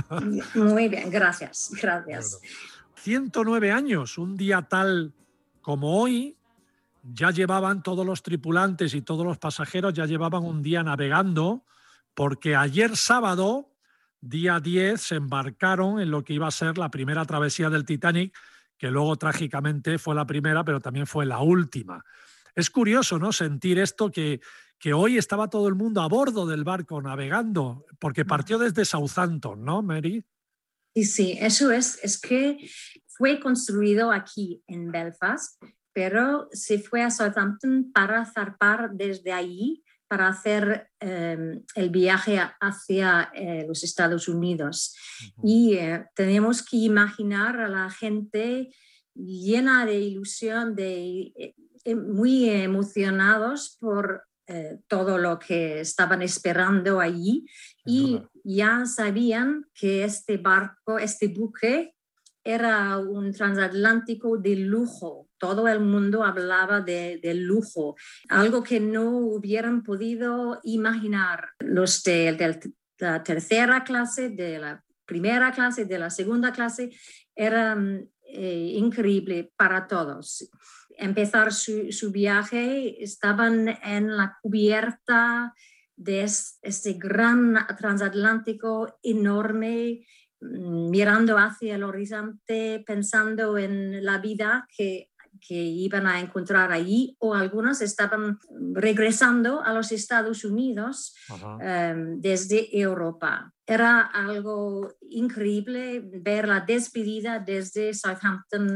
Muy bien, gracias, gracias. ciento nueve años, un día tal como hoy, ya llevaban todos los tripulantes y todos los pasajeros, ya llevaban un día navegando, porque ayer sábado, día diez, se embarcaron en lo que iba a ser la primera travesía del Titanic, que luego trágicamente fue la primera, pero también fue la última. Es curioso, ¿no?, sentir esto que que hoy estaba todo el mundo a bordo del barco navegando, porque partió desde Southampton, ¿no, Mary? Sí, sí, eso es, es que fue construido aquí en Belfast, pero se fue a Southampton para zarpar desde allí, para hacer eh, el viaje hacia eh, los Estados Unidos. Uh-huh. Y eh, tenemos que imaginar a la gente llena de ilusión, de, eh, muy emocionados por Eh, todo lo que estaban esperando allí y ya sabían que este barco, este buque era un transatlántico de lujo. Todo el mundo hablaba de, de lujo, algo que no hubieran podido imaginar los de, de la tercera clase, de la primera clase, de la segunda clase. Era eh, increíble para todos. Empezar su, su viaje, estaban en la cubierta de este gran transatlántico enorme, mirando hacia el horizonte, pensando en la vida que, que iban a encontrar allí, o algunos estaban regresando a los Estados Unidos um, desde Europa. Era algo increíble ver la despedida desde Southampton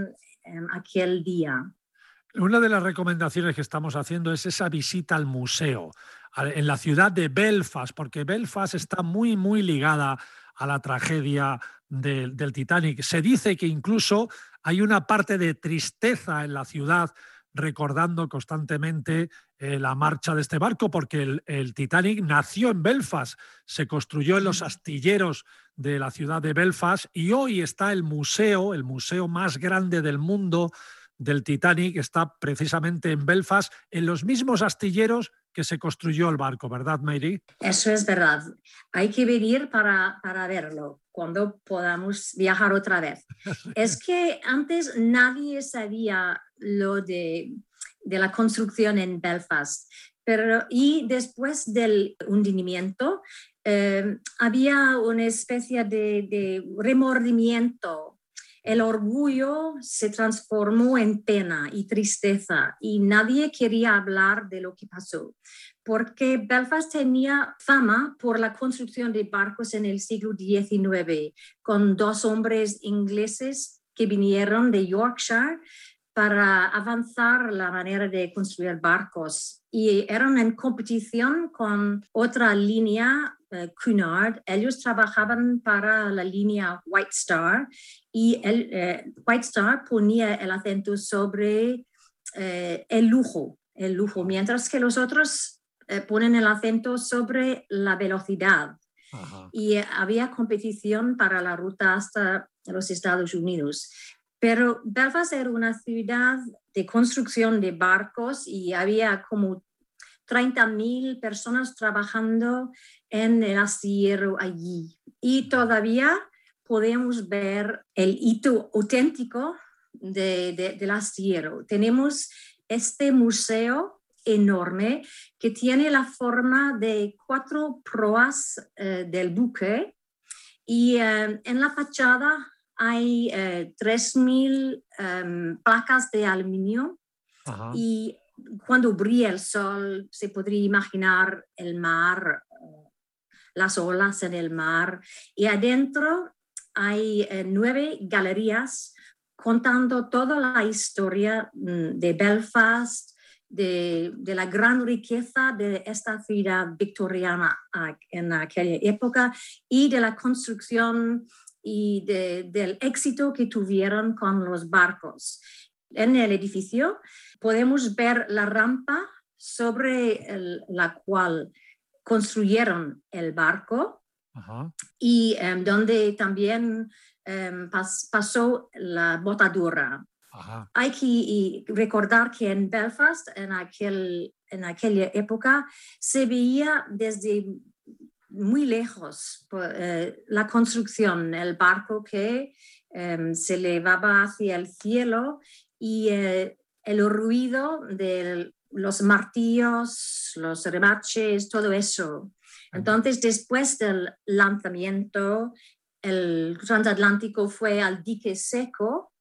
um, aquel día. Una de las recomendaciones que estamos haciendo es esa visita al museo en la ciudad de Belfast, porque Belfast está muy, muy ligada a la tragedia de, del Titanic. Se dice que incluso hay una parte de tristeza en la ciudad recordando constantemente eh, la marcha de este barco, porque el, el Titanic nació en Belfast, se construyó en los astilleros de la ciudad de Belfast y hoy está el museo, el museo más grande del mundo del Titanic, está precisamente en Belfast, en los mismos astilleros que se construyó el barco, ¿verdad, Mary? Eso es verdad. Hay que venir para, para verlo cuando podamos viajar otra vez. Es que antes nadie sabía lo de, de la construcción en Belfast, pero y después del hundimiento eh, había una especie de, de remordimiento. El orgullo se transformó en pena y tristeza y nadie quería hablar de lo que pasó, porque Belfast tenía fama por la construcción de barcos en el siglo diecinueve, con dos hombres ingleses que vinieron de Yorkshire para avanzar la manera de construir barcos. Y eran en competición con otra línea, uh, Cunard. Ellos trabajaban para la línea White Star y el, eh, White Star ponía el acento sobre eh, el lujo, el lujo, mientras que los otros eh, ponen el acento sobre la velocidad. Ajá. Y eh, había competición para la ruta hasta los Estados Unidos. Pero Belfast era una ciudad de construcción de barcos y había como treinta mil personas trabajando en el astillero allí. Y todavía podemos ver el hito auténtico de, de, del astillero. Tenemos este museo enorme que tiene la forma de cuatro proas eh, del buque y eh, en la fachada hay eh, tres mil um, placas de aluminio. Ajá. Y cuando brilla el sol se podría imaginar el mar, las olas en el mar. Y adentro hay eh, nueve galerías contando toda la historia mm, de Belfast, de, de la gran riqueza de esta ciudad victoriana en aquella época y de la construcción y de, del éxito que tuvieron con los barcos. En el edificio podemos ver la rampa sobre el, la cual construyeron el barco. Ajá. Y um, donde también um, pas, pasó la botadura. Ajá. Hay que y, recordar que en Belfast, en, aquel, en aquella época, se veía desde muy lejos eh, la construcción, el barco que eh, se elevaba hacia el cielo y eh, el ruido de los martillos, los remaches, todo eso. Entonces, después del lanzamiento, el transatlántico fue al dique seco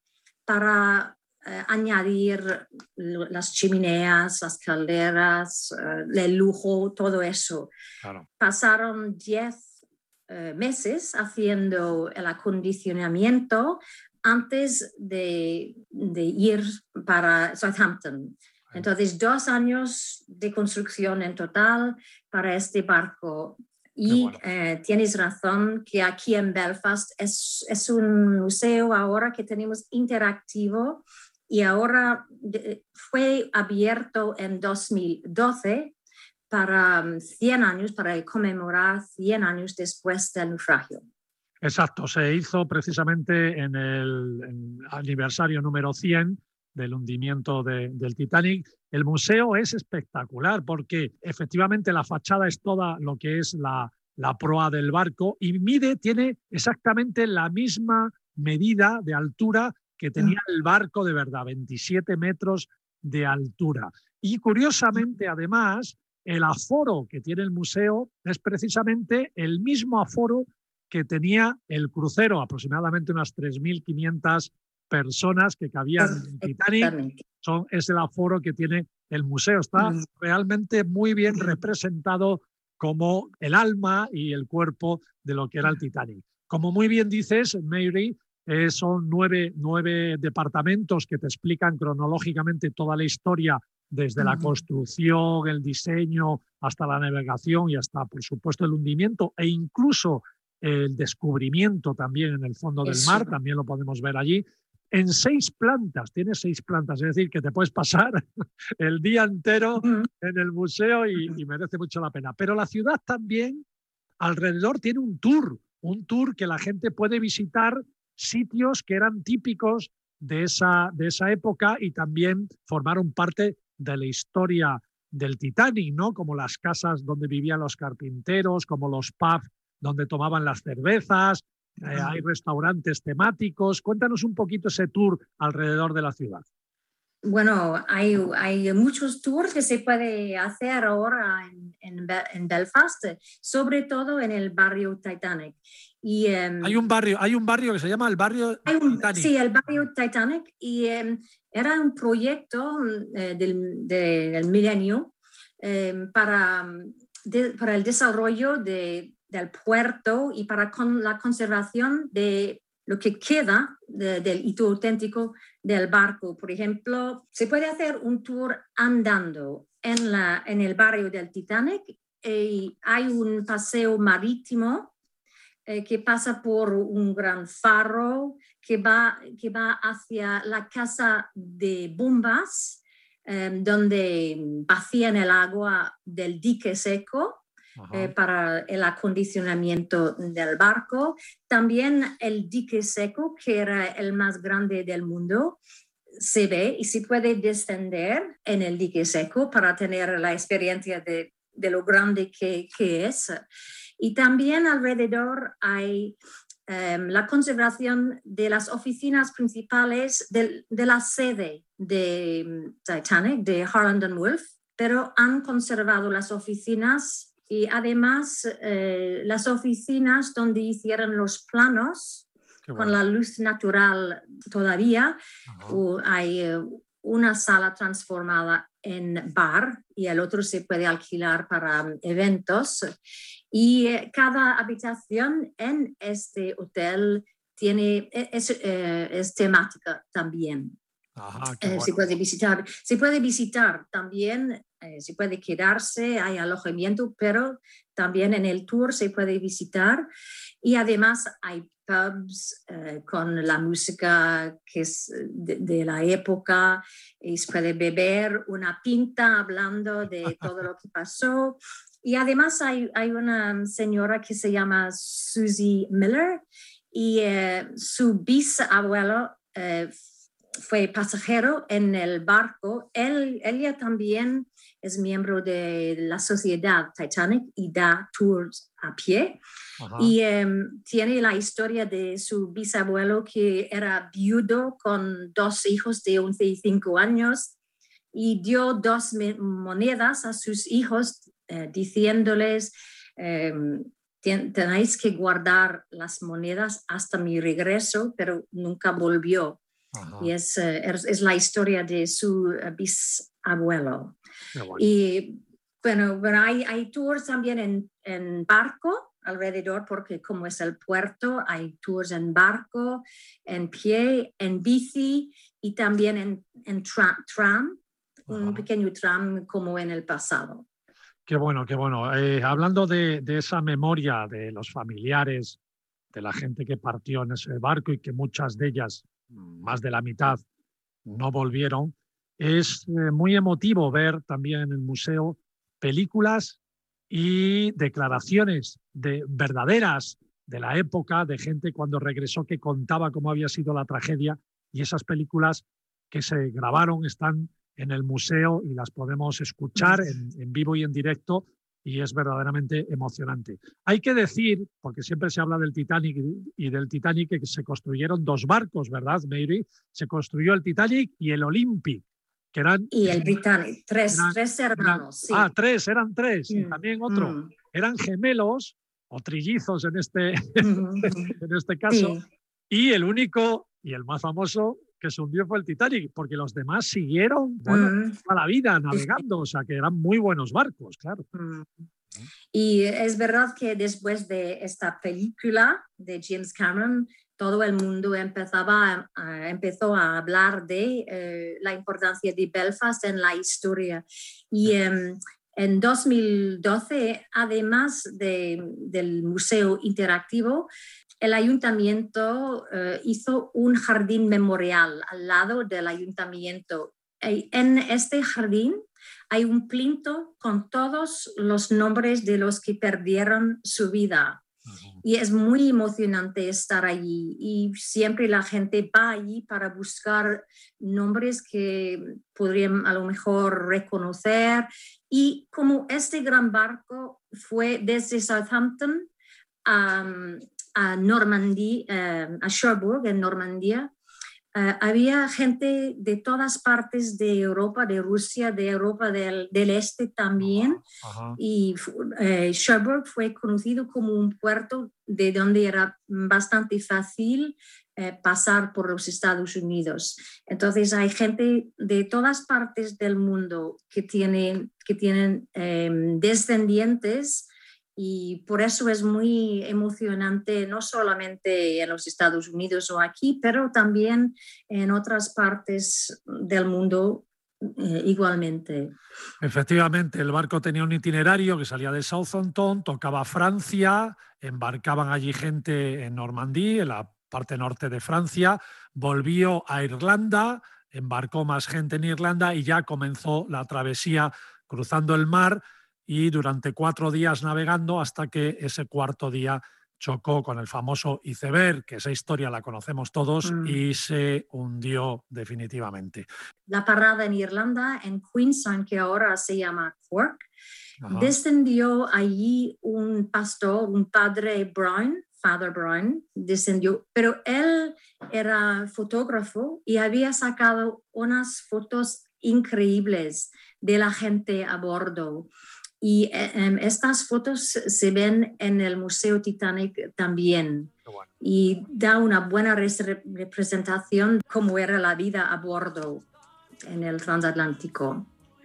para eh, añadir las chimeneas, las calderas, eh, el lujo, todo eso. Claro. Pasaron diez eh, meses haciendo el acondicionamiento antes de, de ir para Southampton. Entonces, dos años de construcción en total para este barco. Y bueno. eh, tienes razón que aquí en Belfast es, es un museo ahora que tenemos interactivo y ahora de, fue abierto en dos mil doce para cien años, para conmemorar cien años después del naufragio. Exacto, se hizo precisamente en el en aniversario número cien del hundimiento de, del Titanic. El museo es espectacular porque efectivamente la fachada es toda lo que es la, la proa del barco y mide, tiene exactamente la misma medida de altura que tenía el barco de verdad, veintisiete metros de altura. Y curiosamente, además, el aforo que tiene el museo es precisamente el mismo aforo que tenía el crucero, aproximadamente unas tres mil quinientas personas que cabían en el Titanic. Son, es el aforo que tiene el museo. Está mm. realmente muy bien representado como el alma y el cuerpo de lo que era el Titanic. Como muy bien dices, Mary, Eh, son nueve, nueve departamentos que te explican cronológicamente toda la historia, desde la construcción, el diseño, hasta la navegación y hasta, por supuesto, el hundimiento e incluso el descubrimiento también en el fondo del Eso. mar, también lo podemos ver allí. En seis plantas, tiene seis plantas, es decir, que te puedes pasar el día entero en el museo y, y merece mucho la pena. Pero la ciudad también, alrededor, tiene un tour, un tour que la gente puede visitar sitios que eran típicos de esa, de esa época y también formaron parte de la historia del Titanic, ¿no? Como las casas donde vivían los carpinteros, como los pubs donde tomaban las cervezas, eh, hay restaurantes temáticos. Cuéntanos un poquito ese tour alrededor de la ciudad. Bueno, hay, hay muchos tours que se puede hacer ahora en, en, en Belfast, sobre todo en el barrio Titanic. Y, um, hay, un barrio, hay un barrio que se llama el barrio un, Titanic. Sí, el barrio Titanic. Y um, era un proyecto eh, del, de, del milenio eh, para, de, para el desarrollo de, del puerto y para con la conservación de lo que queda de, del hito auténtico del barco. Por ejemplo, se puede hacer un tour andando en, la, en el barrio del Titanic y hay un paseo marítimo eh, que pasa por un gran faro que va, que va hacia la casa de bombas, eh, donde vacían el agua del dique seco. Eh, para el acondicionamiento del barco. También el dique seco, que era el más grande del mundo, se ve y se puede descender en el dique seco para tener la experiencia de, de lo grande que, que es. Y también alrededor hay um, la conservación de las oficinas principales de, de la sede de Titanic, de Harland and Wolff, pero han conservado las oficinas y además eh, las oficinas donde hicieron los planos bueno. Con la luz natural todavía. Uh, hay uh, una sala transformada en bar y el otro se puede alquilar para um, eventos. Y eh, cada habitación en este hotel tiene, es, eh, es temática también. Ajá, eh, bueno. se puede visitar, se puede visitar también. Eh, se puede quedarse, hay alojamiento, pero también en el tour se puede visitar y además hay pubs eh, con la música que es de, de la época y se puede beber una pinta hablando de todo lo que pasó. Y además hay, hay una señora que se llama Susie Miller y eh, su bisabuelo eh, fue pasajero en el barco. Él, ella también es miembro de la sociedad Titanic y da tours a pie. Ajá. Y um, tiene la historia de su bisabuelo que era viudo con dos hijos de once y cinco años y dio dos monedas a sus hijos eh, diciéndoles um, tenéis que guardar las monedas hasta mi regreso, pero nunca volvió. Ajá. Y es, es, es la historia de su bisabuelo. Bueno. Y bueno, bueno hay, hay tours también en, en barco alrededor, porque como es el puerto, hay tours en barco, en pie, en bici y también en, en tra tram, Ajá. un pequeño tram como en el pasado. Qué bueno, qué bueno. Eh, hablando de, de esa memoria de los familiares, de la gente que partió en ese barco y que muchas de ellas, más de la mitad, no volvieron, es eh, muy emotivo ver también en el museo películas y declaraciones de, verdaderas de la época, de gente cuando regresó que contaba cómo había sido la tragedia, y esas películas que se grabaron están en el museo y las podemos escuchar en, en vivo y en directo y es verdaderamente emocionante. Hay que decir, porque siempre se habla del Titanic y del Titanic, que se construyeron dos barcos, ¿verdad, Mary? Se construyó el Titanic y el Olympic, que eran... Y el Britannic, tres, eran, tres hermanos, eran, sí. Ah, tres, eran tres. Mm. Y también otro. Mm. Eran gemelos o trillizos en este, mm. en este caso. Sí. Y el único y el más famoso que se hundió fue el Titanic, porque los demás siguieron bueno, mm. toda la vida navegando, o sea que eran muy buenos barcos, claro. Mm. Y es verdad que después de esta película de James Cameron, todo el mundo empezaba a, a, empezó a hablar de eh, la importancia de Belfast en la historia. Y eh, en dos mil doce, además de, del Museo Interactivo, el ayuntamiento eh, hizo un jardín memorial al lado del ayuntamiento. En este jardín hay un plinto con todos los nombres de los que perdieron su vida. Y es muy emocionante estar allí y siempre la gente va allí para buscar nombres que podrían a lo mejor reconocer. Y como este gran barco fue desde Southampton a, a Normandía, uh, a Cherbourg, en Normandía, Uh, había gente de todas partes de Europa, de Rusia, de Europa del, del Este también. Ajá. Y uh, Cherbourg fue conocido como un puerto de donde era bastante fácil uh, pasar por los Estados Unidos. Entonces hay gente de todas partes del mundo que, tiene, que tienen um, descendientes. Y por eso es muy emocionante, no solamente en los Estados Unidos o aquí, pero también en otras partes del mundo eh, igualmente. Efectivamente, el barco tenía un itinerario que salía de Southampton, tocaba Francia, embarcaban allí gente en Normandía, en la parte norte de Francia, volvió a Irlanda, embarcó más gente en Irlanda y ya comenzó la travesía cruzando el mar, y durante cuatro días navegando hasta que ese cuarto día chocó con el famoso iceberg, que esa historia la conocemos todos, mm. y se hundió definitivamente. La parada en Irlanda, en Queenstown, que ahora se llama Cork, Ajá. descendió allí un pastor, un padre Brown, Father Brown, descendió, pero él era fotógrafo y había sacado unas fotos increíbles de la gente a bordo. Y um, estas fotos se ven en el Museo Titanic también. Bueno. Y da una buena representación de cómo era la vida a bordo en el transatlántico.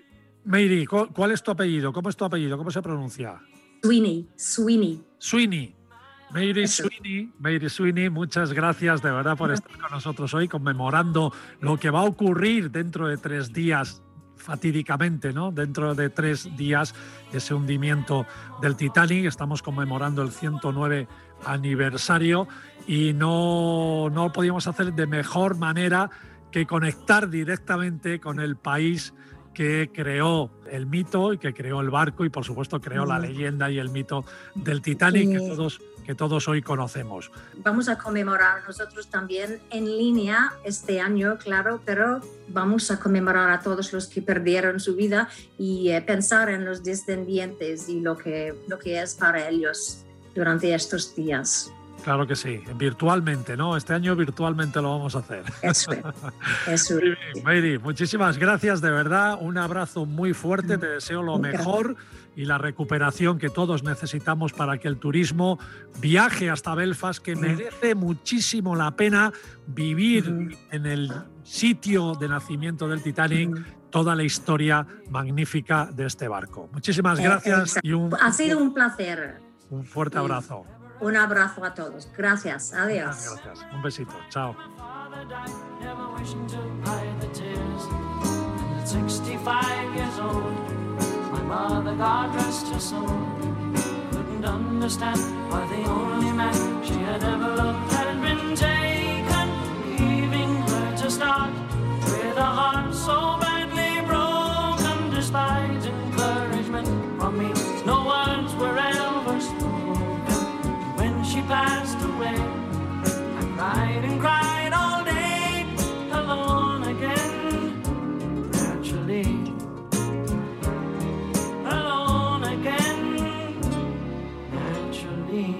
Mary, ¿cuál es tu apellido? ¿Cómo es tu apellido? ¿Cómo se pronuncia? Sweeney. Sweeney. Sweeney. Mary Sweeney, Mary Sweeney, muchas gracias de verdad por estar con nosotros hoy conmemorando lo que va a ocurrir dentro de tres días. Fatídicamente, ¿no? Dentro de tres días, ese hundimiento del Titanic. Estamos conmemorando el ciento nueve aniversario y no, no podíamos hacer de mejor manera que conectar directamente con el país que creó el mito y que creó el barco y, por supuesto, creó la leyenda y el mito del Titanic, que todos, que todos hoy conocemos. Vamos a conmemorar nosotros también en línea este año, claro, pero vamos a conmemorar a todos los que perdieron su vida y eh, pensar en los descendientes y lo que, lo que es para ellos durante estos días. Claro que sí, virtualmente, ¿no? Este año virtualmente lo vamos a hacer. Eso es. Eso es. Mary, muchísimas gracias, de verdad. Un abrazo muy fuerte, te deseo lo mejor y la recuperación que todos necesitamos para que el turismo viaje hasta Belfast, que merece muchísimo la pena vivir uh-huh. en el sitio de nacimiento del Titanic, uh-huh. toda la historia magnífica de este barco. Muchísimas gracias. Eh, y un, ha sido un placer. Un fuerte abrazo. Un abrazo a todos. Gracias. Adiós. Muchas gracias. Un besito. Chao. Passed away, I cried and cried all day, alone again, naturally, alone again, naturally.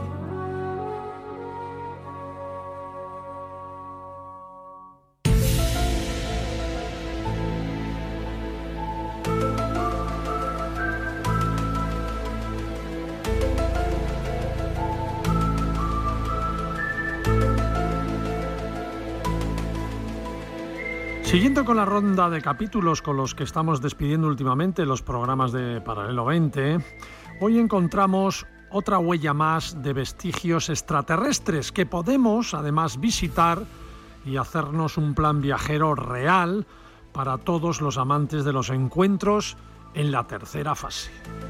Siguiendo con la ronda de capítulos con los que estamos despidiendo últimamente los programas de Paralelo veinte, hoy encontramos otra huella más de vestigios extraterrestres que podemos además visitar y hacernos un plan viajero real para todos los amantes de los encuentros en la tercera fase.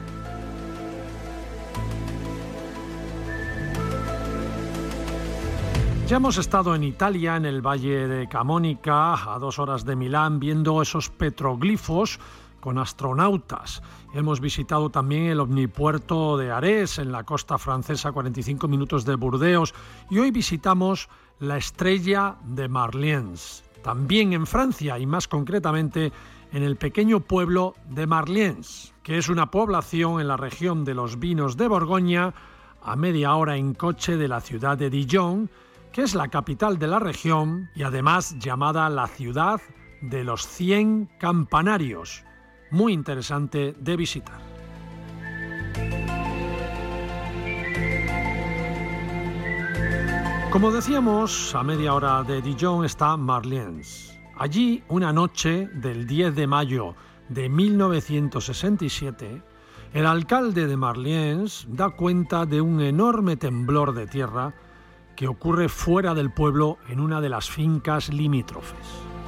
Ya hemos estado en Italia, en el Valle de Camonica, a dos horas de Milán, viendo esos petroglifos con astronautas. Hemos visitado también el omnipuerto de Arés, en la costa francesa, a cuarenta y cinco minutos de Burdeos. Y hoy visitamos la estrella de Marliens, también en Francia y más concretamente en el pequeño pueblo de Marliens, que es una población en la región de los vinos de Borgoña, a media hora en coche de la ciudad de Dijon, que es la capital de la región y además llamada la ciudad de los cien campanarios. Muy interesante de visitar. Como decíamos, a media hora de Dijon está Marliens. Allí, una noche del diez de mayo de mil novecientos sesenta y siete, el alcalde de Marliens da cuenta de un enorme temblor de tierra que ocurre fuera del pueblo en una de las fincas limítrofes.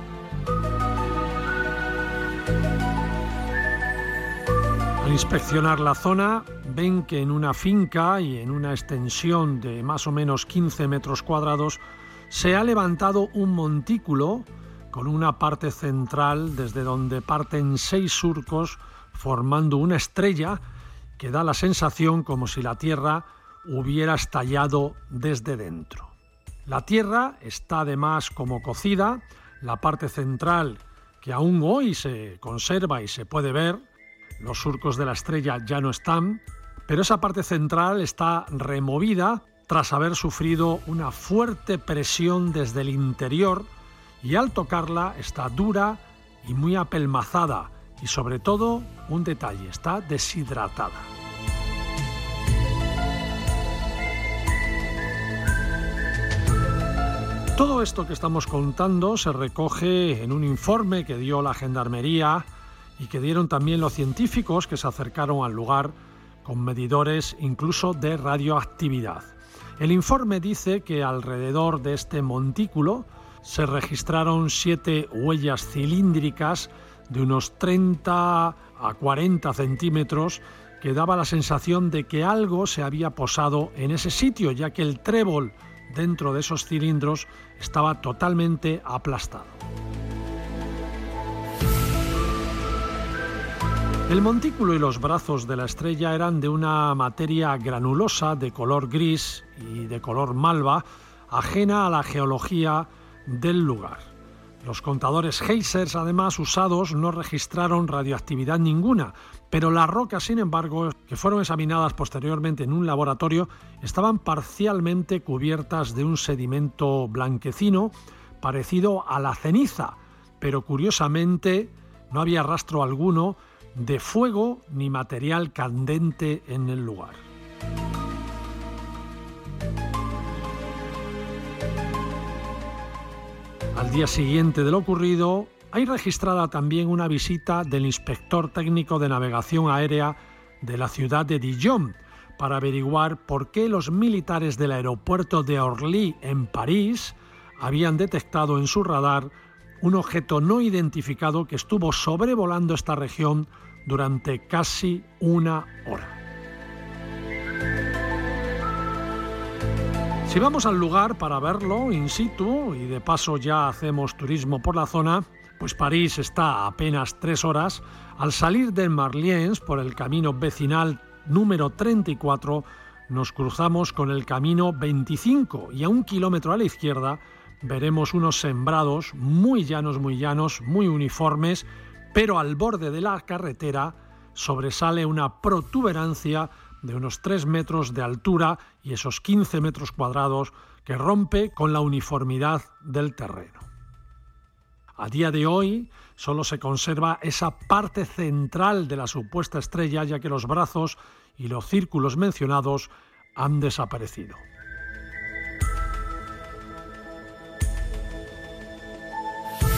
Al inspeccionar la zona, ven que en una finca y en una extensión de más o menos quince metros cuadrados se ha levantado un montículo con una parte central desde donde parten seis surcos formando una estrella que da la sensación como si la tierra hubiera estallado desde dentro. La tierra está además como cocida, la parte central que aún hoy se conserva y se puede ver, los surcos de la estrella ya no están, pero esa parte central está removida tras haber sufrido una fuerte presión desde el interior y al tocarla está dura y muy apelmazada y sobre todo, un detalle, está deshidratada. Todo esto que estamos contando se recoge en un informe que dio la Gendarmería y que dieron también los científicos que se acercaron al lugar con medidores incluso de radioactividad. El informe dice que alrededor de este montículo se registraron siete huellas cilíndricas de unos treinta a cuarenta centímetros que daba la sensación de que algo se había posado en ese sitio, ya que el trébol dentro de esos cilindros estaba totalmente aplastado. El montículo y los brazos de la estrella eran de una materia granulosa de color gris y de color malva, ajena a la geología del lugar. Los contadores Geysers, además usados, no registraron radioactividad ninguna, pero las rocas, sin embargo, que fueron examinadas posteriormente en un laboratorio, estaban parcialmente cubiertas de un sedimento blanquecino parecido a la ceniza, pero curiosamente no había rastro alguno de fuego ni material candente en el lugar. Al día siguiente de lo ocurrido, hay registrada también una visita del inspector técnico de navegación aérea de la ciudad de Dijon para averiguar por qué los militares del aeropuerto de Orly en París habían detectado en su radar un objeto no identificado que estuvo sobrevolando esta región durante casi una hora. Si vamos al lugar para verlo in situ y de paso ya hacemos turismo por la zona, pues París está a apenas tres horas. Al salir de Marliens por el camino vecinal número treinta y cuatro, nos cruzamos con el camino veinticinco y a un kilómetro a la izquierda veremos unos sembrados muy llanos, muy llanos, muy uniformes, pero al borde de la carretera sobresale una protuberancia de unos tres metros de altura y esos quince metros cuadrados que rompe con la uniformidad del terreno. A día de hoy solo se conserva esa parte central de la supuesta estrella, ya que los brazos y los círculos mencionados han desaparecido.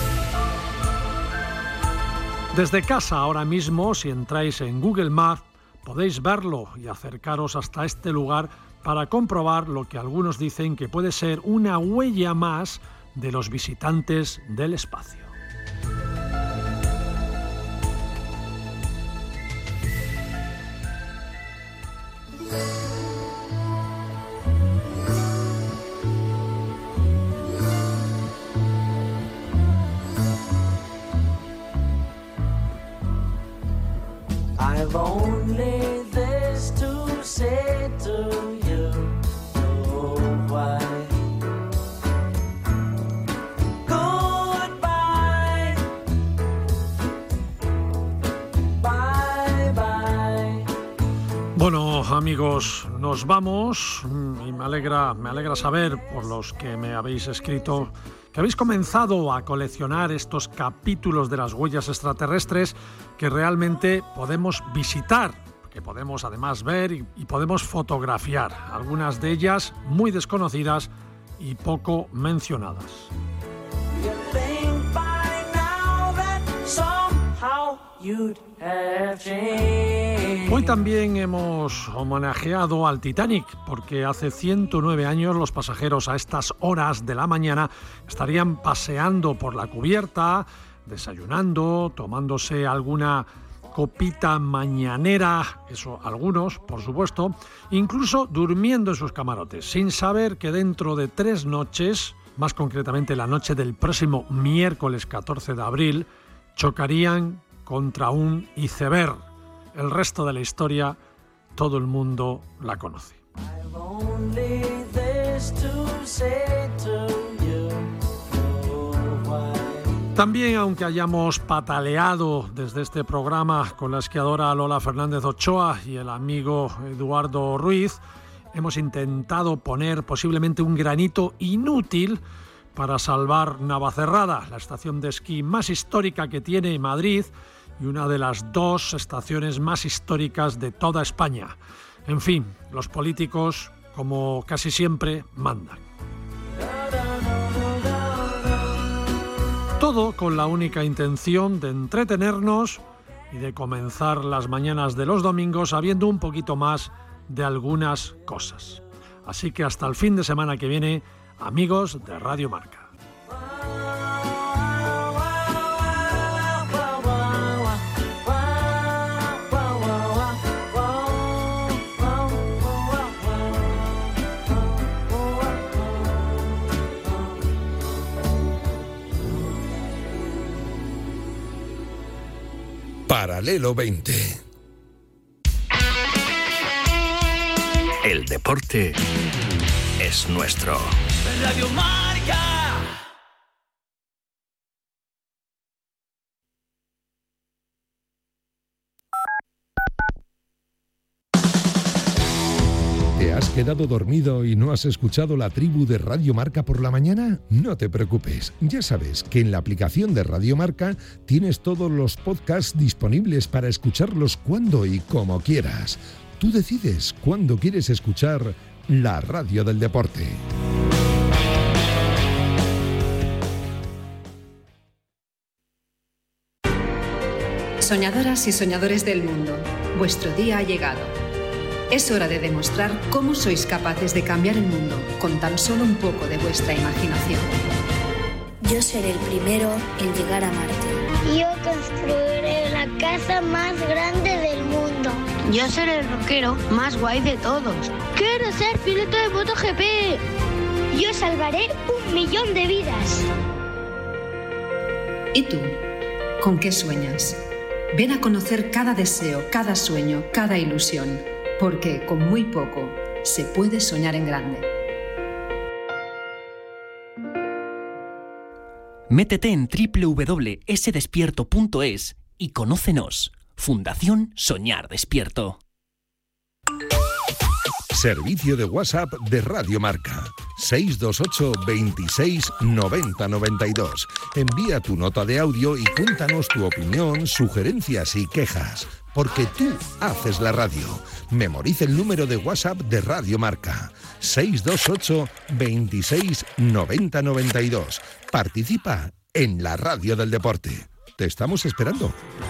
Desde casa ahora mismo, si entráis en Google Maps, podéis verlo y acercaros hasta este lugar para comprobar lo que algunos dicen que puede ser una huella más de los visitantes del espacio. I've only this to say to you, oh why. Goodbye, bye bye. Bueno, amigos, nos vamos y me alegra, me alegra saber, por los que me habéis escrito, que habéis comenzado a coleccionar estos capítulos de las huellas extraterrestres que realmente podemos visitar, que podemos además ver y, y podemos fotografiar, algunas de ellas muy desconocidas y poco mencionadas. You think by now that somehow you'd have changed. Hoy también hemos homenajeado al Titanic, porque hace ciento nueve años los pasajeros a estas horas de la mañana estarían paseando por la cubierta, desayunando, tomándose alguna copita mañanera, eso algunos, por supuesto, incluso durmiendo en sus camarotes, sin saber que dentro de tres noches, más concretamente la noche del próximo miércoles catorce de abril, chocarían contra un iceberg. El resto de la historia, todo el mundo la conoce. I've only this to say to you, oh why. También, aunque hayamos pataleado desde este programa con la esquiadora Lola Fernández Ochoa y el amigo Eduardo Ruiz, hemos intentado poner posiblemente un granito inútil para salvar Navacerrada, la estación de esquí más histórica que tiene Madrid y una de las dos estaciones más históricas de toda España. En fin, los políticos, como casi siempre, mandan. Todo con la única intención de entretenernos y de comenzar las mañanas de los domingos sabiendo un poquito más de algunas cosas. Así que hasta el fin de semana que viene, amigos de Radio Marca. Paralelo veinte. El deporte es nuestro. Radio Marca. ¿Te has quedado dormido y no has escuchado la tribu de Radio Marca por la mañana? No te preocupes, ya sabes que en la aplicación de Radio Marca tienes todos los podcasts disponibles para escucharlos cuando y como quieras. Tú decides cuándo quieres escuchar la radio del deporte. Soñadoras y soñadores del mundo, vuestro día ha llegado. Es hora de demostrar cómo sois capaces de cambiar el mundo con tan solo un poco de vuestra imaginación. Yo seré el primero en llegar a Marte. Yo construiré la casa más grande del mundo. Yo seré el rockero más guay de todos. Quiero ser piloto de MotoGP. Yo salvaré un millón de vidas. ¿Y tú? ¿Con qué sueñas? Ven a conocer cada deseo, cada sueño, cada ilusión. Porque con muy poco se puede soñar en grande. Métete en doble u doble u doble u punto ese despierto punto es y conócenos. Fundación Soñar Despierto. Servicio de WhatsApp de Radio Marca. seis dos ocho, veintiséis, noventa, noventa y dos. Envía tu nota de audio y cuéntanos tu opinión, sugerencias y quejas. Porque tú haces la radio. Memoriza el número de WhatsApp de Radio Marca. seis dos ocho, veintiséis, noventa, noventa y dos. Participa en la radio del deporte. Te estamos esperando.